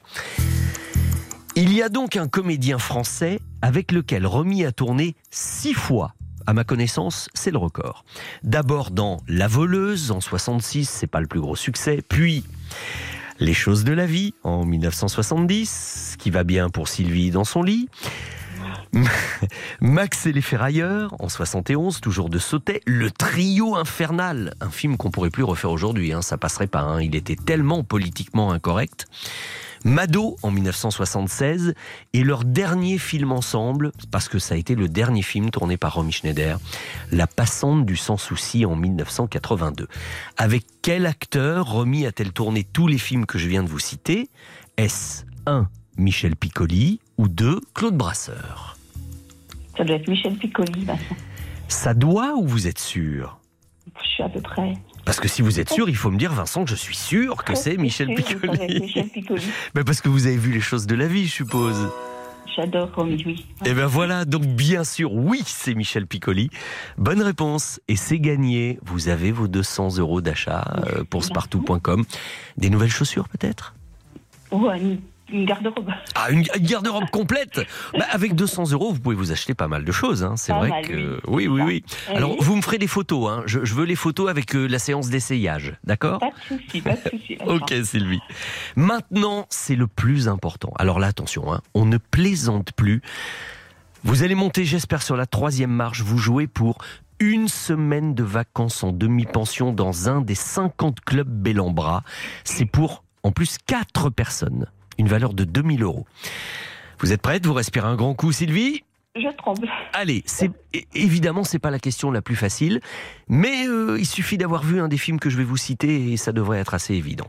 Il y a donc un comédien français avec lequel Romy a tourné six fois. À ma connaissance, c'est le record. D'abord dans La Voleuse en soixante-six, c'est pas le plus gros succès. Puis Les choses de la vie en mille neuf cent soixante-dix, ce qui va bien pour Sylvie dans son lit. Max et les ferrailleurs en soixante et onze, toujours de Sautet. Le trio infernal, un film qu'on pourrait plus refaire aujourd'hui, hein, ça passerait pas, hein, il était tellement politiquement incorrect. Mado en mille neuf cent soixante-seize et leur dernier film ensemble, parce que ça a été le dernier film tourné par Romy Schneider, La passante du sans souci en mille neuf cent quatre-vingt-deux. Avec quel acteur Romy a-t-elle tourné tous les films que je viens de vous citer ? Est-ce un Michel Piccoli ou deux Claude Brasseur ? Ça doit être Michel Piccoli, Vincent. Ça doit ou vous êtes sûr ? Je suis à peu près. Parce que si vous êtes sûr, il faut me dire, Vincent, que je suis sûr que c'est Michel Piccoli. Michel Piccoli. Mais parce que vous avez vu Les choses de la vie, je suppose. J'adore Romy, oui. Et bien voilà, donc bien sûr, oui, c'est Michel Piccoli. Bonne réponse. Et c'est gagné. Vous avez vos deux cents euros d'achat pour spartou point com. Des nouvelles chaussures, peut-être ? Ouais, une garde-robe. Ah, une une garde-robe complète. Bah, avec deux cents euros, vous pouvez vous acheter pas mal de choses. Hein. C'est Pas vrai mal, que... Oui, oui, oui. Oui. Alors, vous me ferez des photos. Hein. Je, je veux les photos avec euh, la séance d'essayage. D'accord ? Pas de souci, pas de souci. Ok, Sylvie. Maintenant, c'est le plus important. Alors là, attention, hein, on ne plaisante plus. Vous allez monter, j'espère, sur la troisième marche. Vous jouez pour une semaine de vacances en demi-pension dans un des cinquante clubs Bellambra. C'est pour, en plus, quatre personnes. Une valeur de deux mille euros. Vous êtes prête ? Vous respirez un grand coup, Sylvie ? Je tremble. Allez, c'est, évidemment, c'est pas la question la plus facile, mais euh, il suffit d'avoir vu un des films que je vais vous citer et ça devrait être assez évident.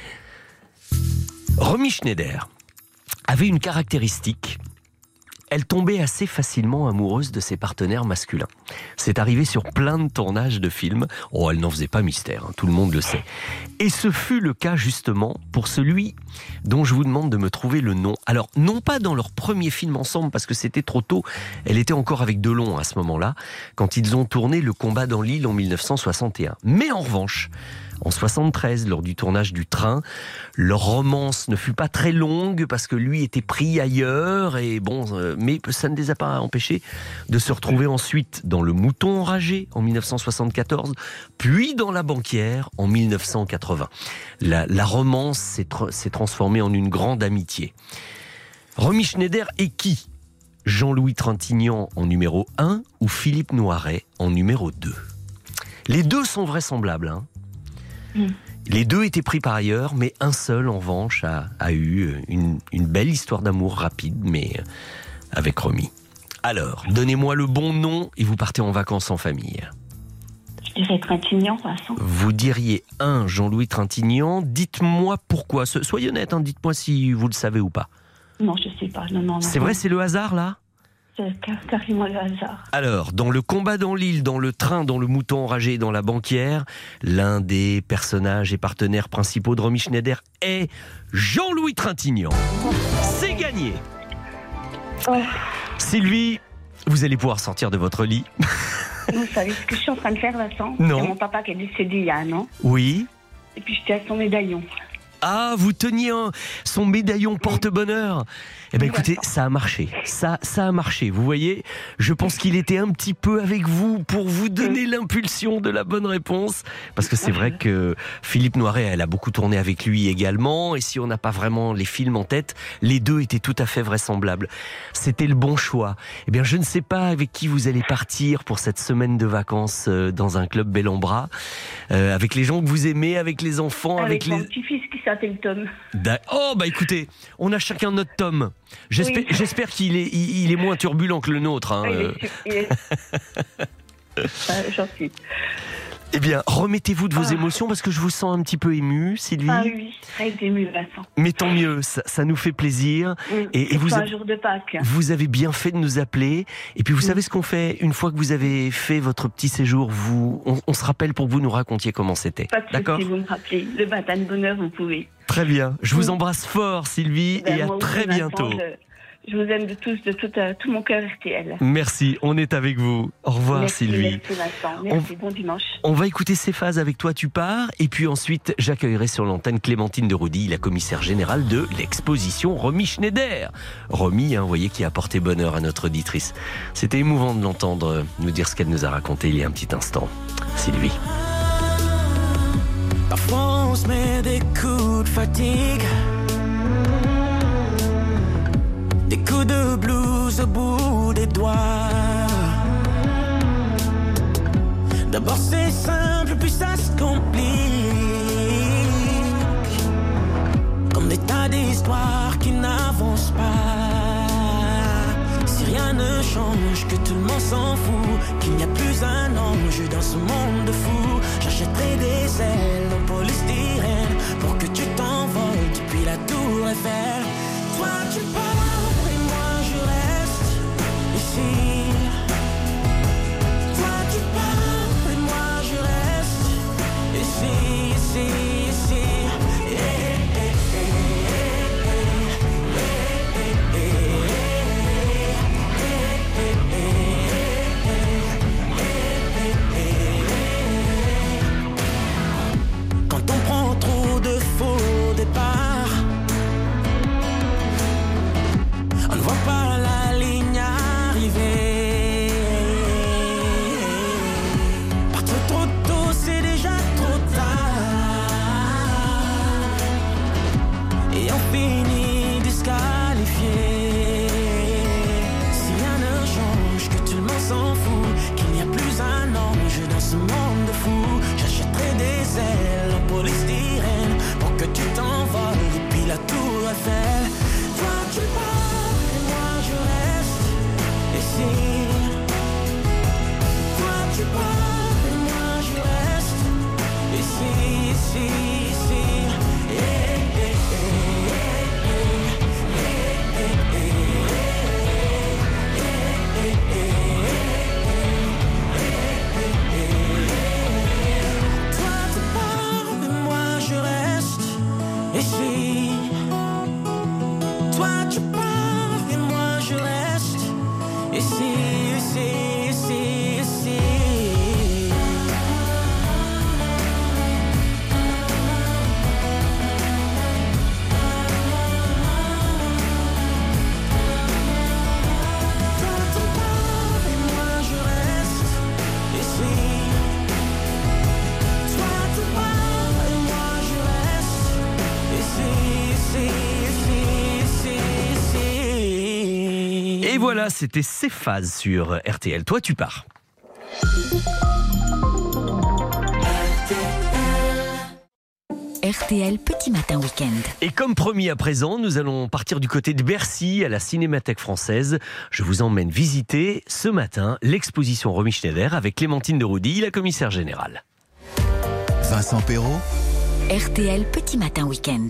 Romy Schneider avait une caractéristique. Elle tombait assez facilement amoureuse de ses partenaires masculins. C'est arrivé sur plein de tournages de films. Oh, elle n'en faisait pas mystère, hein, tout le monde le sait. Et ce fut le cas justement pour celui dont je vous demande de me trouver le nom. Alors, non pas dans leur premier film ensemble, parce que c'était trop tôt. Elle était encore avec Delon à ce moment-là, quand ils ont tourné Le combat dans l'île en mille neuf cent soixante et un. Mais en revanche, en soixante-treize, lors du tournage du Train, leur romance ne fut pas très longue parce que lui était pris ailleurs et bon, euh, mais ça ne les a pas empêchés de se retrouver ensuite dans Le Mouton enragé en mille neuf cent soixante-quatorze, puis dans La Banquière en mille neuf cent quatre-vingts. La, la romance s'est, tr- s'est transformée en une grande amitié. Romy Schneider est qui ? Jean-Louis Trintignant en numéro un ou Philippe Noiret en numéro deux ? Les deux sont vraisemblables, hein. Les deux étaient pris par ailleurs, mais un seul, en revanche, a, a eu une, une belle histoire d'amour rapide, mais avec Romy. Alors, donnez-moi le bon nom et vous partez en vacances en famille. Je dirais Trintignant, Vincent. Vous diriez un Jean-Louis Trintignant. Dites-moi pourquoi. Soyez honnête, hein, dites-moi si vous le savez ou pas. Non, je sais pas. Non, non, non. C'est vrai, c'est le hasard, là ? C'est carrément le hasard. Alors, dans Le combat dans l'île, dans Le Train, dans Le Mouton enragé et dans La Banquière, l'un des personnages et partenaires principaux de Romy Schneider est Jean-Louis Trintignant. C'est gagné. Oh. Sylvie, vous allez pouvoir sortir de votre lit. Vous savez ce que je suis en train de faire, Vincent ? Non. C'est mon papa qui est décédé il y a un an. Oui. Et puis j'étais à son médaillon. Ah, vous teniez un, son médaillon porte-bonheur. Eh bien, écoutez, ça a marché. Ça, ça a marché. Vous voyez, je pense qu'il était un petit peu avec vous pour vous donner l'impulsion de la bonne réponse. Parce que c'est vrai que Philippe Noiret, elle a beaucoup tourné avec lui également. Et si on n'a pas vraiment les films en tête, les deux étaient tout à fait vraisemblables. C'était le bon choix. Eh bien, je ne sais pas avec qui vous allez partir pour cette semaine de vacances dans un club Bellambra. Euh, avec les gens que vous aimez, avec les enfants, avec, avec les... mon petit-fils qui s'appelle Tom. Da- Oh, bah écoutez, on a chacun notre Tom. J'espère, Oui. j'espère qu'il est, il, il est moins turbulent que le nôtre. Hein. Ah, il est, il est... ah, gentil. Eh bien, remettez-vous de vos Ah. émotions parce que je vous sens un petit peu ému, Sylvie. Ah oui, très ému, Vincent. Mais tant mieux, ça, ça nous fait plaisir. Oui, Et, et c'est vous, pas a- un jour de Pâques. vous avez bien fait de nous appeler. Et puis, vous savez ce qu'on fait une fois que vous avez fait votre petit séjour, vous, on, on se rappelle pour que vous nous racontiez comment c'était. Pas de D'accord ? souci, vous me rappelez. Le matin de bonheur, vous pouvez. Très bien. Je vous embrasse fort, Sylvie, Ben, et à moi aussi, très Vincent, bientôt. Je, je vous aime de tous, de tout, euh, tout mon cœur R T L. Merci, on est avec vous. Au revoir, Merci, Sylvie. merci Vincent. Merci, bon dimanche. On va écouter ces phases avec Toi tu pars et puis ensuite j'accueillerai sur l'antenne Clémentine de Roudy, la commissaire générale de l'exposition Romy Schneider. Romy, hein, vous voyez, qui a porté bonheur à notre auditrice. C'était émouvant de l'entendre nous dire ce qu'elle nous a raconté il y a un petit instant. Sylvie. Parfois on se met des coups de fatigue, des coups de blues au bout des doigts. D'abord c'est simple, puis ça se complique, comme des tas d'histoires qui n'avancent pas. Si rien ne change, que tout le monde s'en fout, qu'il n'y a plus un ange dans ce monde de fous, j'achèterai des ailes en polystyrène pour que tu t'envoles depuis la tour Eiffel. Toi tu pars et moi je reste ici. Toi tu pars et moi je reste ici, ici, ici. Eh, eh, eh, eh, eh, eh. Quand on prend trop de faux départs, ici. Toi tu pars et moi je reste ici, ici, ici. Yeah, yeah, Toi tu pars et moi je reste ici. Toi tu pars et moi je reste ici, ici, ici, ici. Toi tu pars et moi je reste ici. Toi tu pars et moi je reste ici, ici, ici, ici, ici. Et voilà, c'était Céphase sur R T L. Toi, tu pars. R T L Petit Matin Week-end. Et comme promis à présent, nous allons partir du côté de Bercy, à la Cinémathèque française. Je vous emmène visiter ce matin l'exposition Romy Schneider avec Clémentine de Roudy, la commissaire générale. Vincent Perrault. R T L Petit Matin Week-end.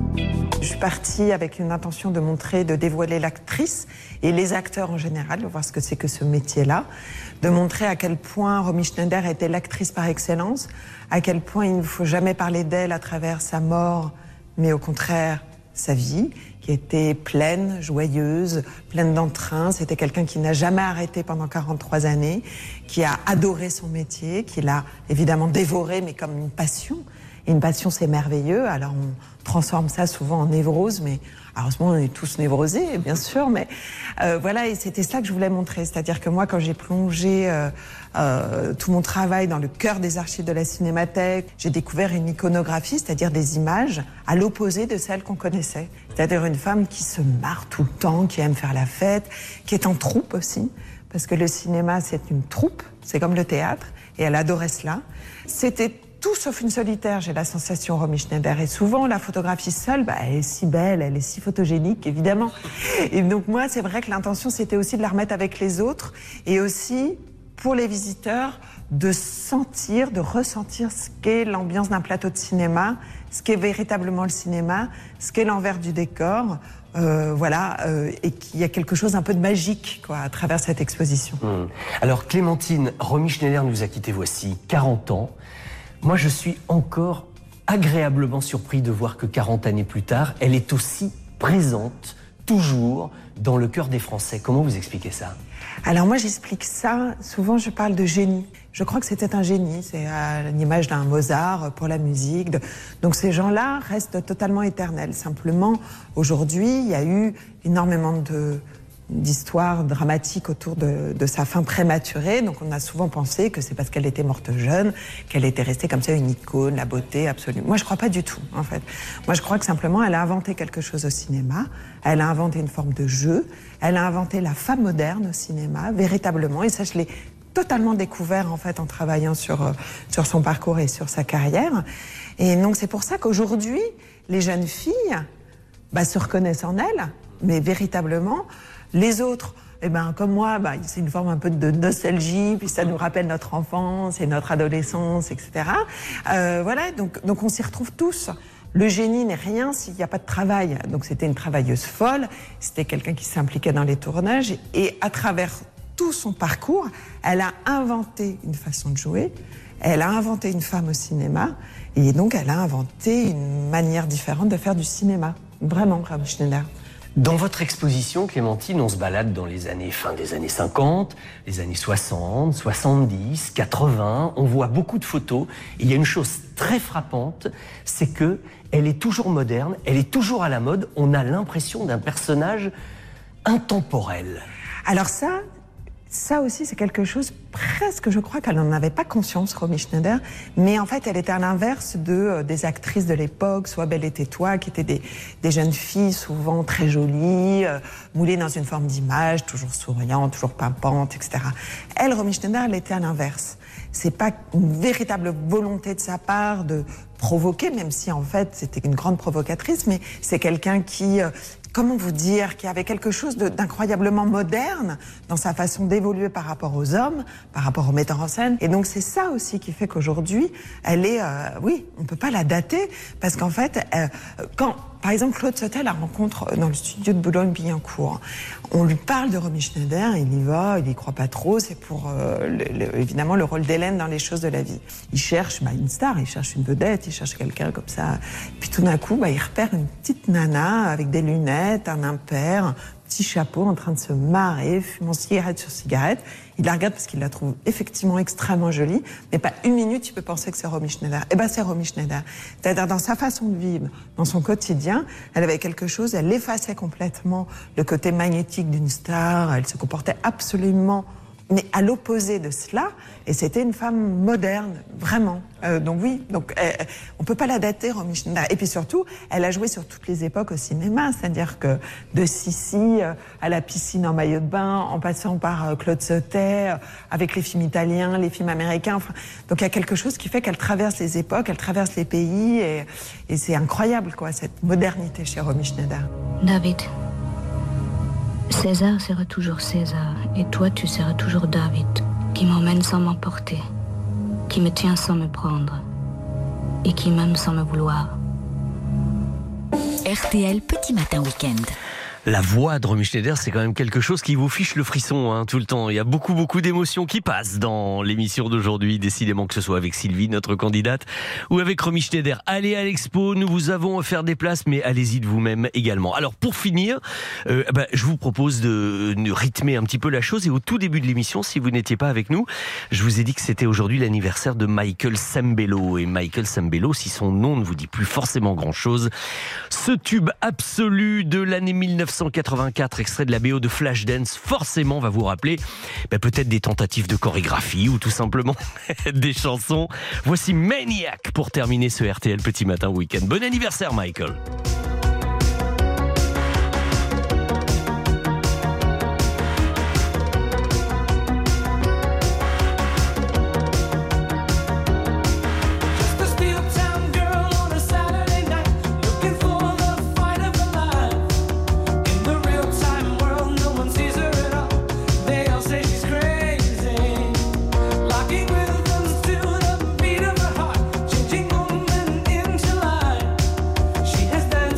Je suis partie avec une intention de montrer, de dévoiler l'actrice et les acteurs en général, de voir ce que c'est que ce métier-là, de montrer à quel point Romy Schneider était l'actrice par excellence, à quel point il ne faut jamais parler d'elle à travers sa mort, mais au contraire sa vie, qui était pleine, joyeuse, pleine d'entrain. C'était quelqu'un qui n'a jamais arrêté pendant quarante-trois années, qui a adoré son métier, qui l'a évidemment dévoré, mais comme une passion. Et une passion, c'est merveilleux. Alors, on transforme ça souvent en névrose, mais heureusement, on est tous névrosés, bien sûr. Mais euh, voilà, et c'était ça que je voulais montrer. C'est-à-dire que moi, quand j'ai plongé euh, euh, tout mon travail dans le cœur des archives de la Cinémathèque, j'ai découvert une iconographie, c'est-à-dire des images à l'opposé de celles qu'on connaissait. C'est-à-dire une femme qui se marre tout le temps, qui aime faire la fête, qui est en troupe aussi. Parce que le cinéma, c'est une troupe, c'est comme le théâtre, et elle adorait cela. C'était tout sauf une solitaire, j'ai la sensation, Romy Schneider. Et souvent, la photographie seule, bah, elle est si belle, elle est si photogénique, évidemment. Et donc moi, c'est vrai que l'intention, c'était aussi de la remettre avec les autres, et aussi, pour les visiteurs, de sentir, de ressentir ce qu'est l'ambiance d'un plateau de cinéma, ce qu'est véritablement le cinéma, ce qu'est l'envers du décor. Euh, voilà, euh, et qu'il y a quelque chose un peu de magique, quoi, à travers cette exposition. Mmh. Alors Clémentine, Romy Schneider nous a quittés voici quarante ans. Moi, je suis encore agréablement surpris de voir que quarante années plus tard, elle est aussi présente, toujours, dans le cœur des Français. Comment vous expliquez ça ? Alors moi, j'explique ça, souvent je parle de génie. Je crois que c'était un génie, c'est à l'image d'un Mozart pour la musique. De... Donc ces gens-là restent totalement éternels. Simplement, aujourd'hui, il y a eu énormément de... d'histoires dramatiques autour de, de sa fin prématurée. Donc on a souvent pensé que c'est parce qu'elle était morte jeune, qu'elle était restée comme ça une icône, la beauté absolue. Moi je crois pas du tout, en fait. Moi je crois que simplement elle a inventé quelque chose au cinéma, elle a inventé une forme de jeu, elle a inventé la femme moderne au cinéma, véritablement, et ça je l'ai totalement découvert en fait en travaillant sur, euh, sur son parcours et sur sa carrière. Et donc c'est pour ça qu'aujourd'hui, les jeunes filles bah, se reconnaissent en elle, mais véritablement. Les autres, eh ben, comme moi, bah, c'est une forme un peu de nostalgie, puis ça nous rappelle notre enfance et notre adolescence, et cetera. Euh, voilà, donc, donc on s'y retrouve tous. Le génie n'est rien s'il n'y a pas de travail. Donc c'était une travailleuse folle, c'était quelqu'un qui s'impliquait dans les tournages, et à travers tout son parcours, elle a inventé une façon de jouer, elle a inventé une femme au cinéma, et donc elle a inventé une manière différente de faire du cinéma. Vraiment, Romy Schneider. Dans votre exposition, Clémentine, on se balade dans les années, fin des années cinquante, les années soixante, soixante-dix, quatre-vingts. On voit beaucoup de photos. Et il y a une chose très frappante, c'est que elle est toujours moderne, elle est toujours à la mode. On a l'impression d'un personnage intemporel. Alors ça, ça aussi, c'est quelque chose, presque, je crois qu'elle n'en avait pas conscience, Romy Schneider, mais en fait, elle était à l'inverse de, euh, des actrices de l'époque, soit Belle et Tais-toi, qui étaient des, des jeunes filles souvent très jolies, euh, moulées dans une forme d'image, toujours souriantes, toujours pimpantes, et cetera. Elle, Romy Schneider, elle était à l'inverse. C'est pas une véritable volonté de sa part de provoquer, même si en fait, c'était une grande provocatrice, mais c'est quelqu'un qui... Euh, comment vous dire, qui avait quelque chose de, d'incroyablement moderne dans sa façon d'évoluer par rapport aux hommes, par rapport aux metteurs en scène. Et donc c'est ça aussi qui fait qu'aujourd'hui, elle est, euh, oui, on peut pas la dater, parce qu'en fait, euh, quand, par exemple, Claude Sautet la rencontre dans le studio de Boulogne-Billancourt, on lui parle de Romy Schneider, il y va, il y croit pas trop, c'est pour, euh, le, le, évidemment, le rôle d'Hélène dans Les choses de la vie. Il cherche bah, une star, il cherche une vedette, il cherche quelqu'un comme ça. Et puis tout d'un coup, bah, il repère une petite nana avec des lunettes, un impair, un petit chapeau, en train de se marrer, fumant cigarette sur cigarette. Il la regarde parce qu'il la trouve effectivement extrêmement jolie, mais pas une minute, il peut penser que c'est Romy Schneider. Eh ben, c'est Romy Schneider. C'est-à-dire, dans sa façon de vivre, dans son quotidien, elle avait quelque chose, elle effaçait complètement le côté magnétique d'une star, elle se comportait absolument, mais à l'opposé de cela, et c'était une femme moderne, vraiment. Euh, donc oui, donc euh, on peut pas la dater, Romy Schneider. Et puis surtout, elle a joué sur toutes les époques au cinéma, c'est-à-dire que de Sissi euh, à la piscine en maillot de bain, en passant par euh, Claude Sautet, euh, avec les films italiens, les films américains. Enfin, donc il y a quelque chose qui fait qu'elle traverse les époques, elle traverse les pays, et, et c'est incroyable, quoi, cette modernité chez Romy Schneider. David. César sera toujours César, et toi tu seras toujours David, qui m'emmène sans m'emporter, qui me tient sans me prendre, et qui m'aime sans me vouloir. R T L Petit Matin Week-end. La voix de Romy Schneider, c'est quand même quelque chose qui vous fiche le frisson hein, tout le temps. Il y a beaucoup, beaucoup d'émotions qui passent dans l'émission d'aujourd'hui, décidément, que ce soit avec Sylvie, notre candidate, ou avec Romy Schneider. Allez à l'expo, nous vous avons offert des places, mais allez-y de vous-même également. Alors, pour finir, euh, bah, je vous propose de, de rythmer un petit peu la chose. Et au tout début de l'émission, si vous n'étiez pas avec nous, je vous ai dit que c'était aujourd'hui l'anniversaire de Michael Sembello. Et Michael Sembello, si son nom ne vous dit plus forcément grand-chose, ce tube absolu de l'année mille neuf cent quatre-vingt-quatre, extrait de la B O de Flashdance, forcément va vous rappeler bah, peut-être des tentatives de chorégraphie ou tout simplement des chansons. Voici Maniac pour terminer ce R T L Petit Matin Week-end. Bon anniversaire, Michael! She has done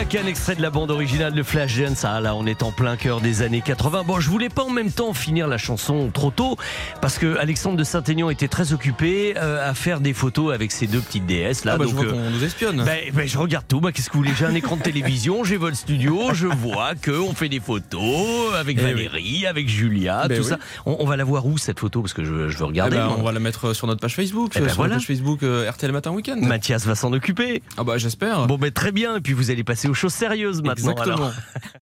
Chaka, un extrait de la bande originale de Flashdance. Ah là, on est en plein cœur des années quatre-vingts. Bon, je voulais pas en même temps finir la chanson trop tôt parce que Alexandre de Saint-Aignan était très occupé euh, à faire des photos avec ses deux petites déesses là. Ah bah, donc, je vois euh, qu'on nous espionne. Ben, ben, je regarde tout. Ben, qu'est-ce que vous voulez? J'ai un écran de télévision, j'ai votre studio, je vois qu'on fait des photos avec Eh Valérie, oui. avec Julia, Ben tout oui. ça. On, on va la voir où cette photo? Parce que je, je veux Eh regarder. ben, moi. on va la mettre sur notre page Facebook, Eh ben, sur voilà. la page Facebook euh, R T L Matin Week-end. Mathias va s'en occuper. Ah bah j'espère. Bon, ben très bien. Et puis vous allez passer aux choses sérieuses maintenant. Exactement. Alors.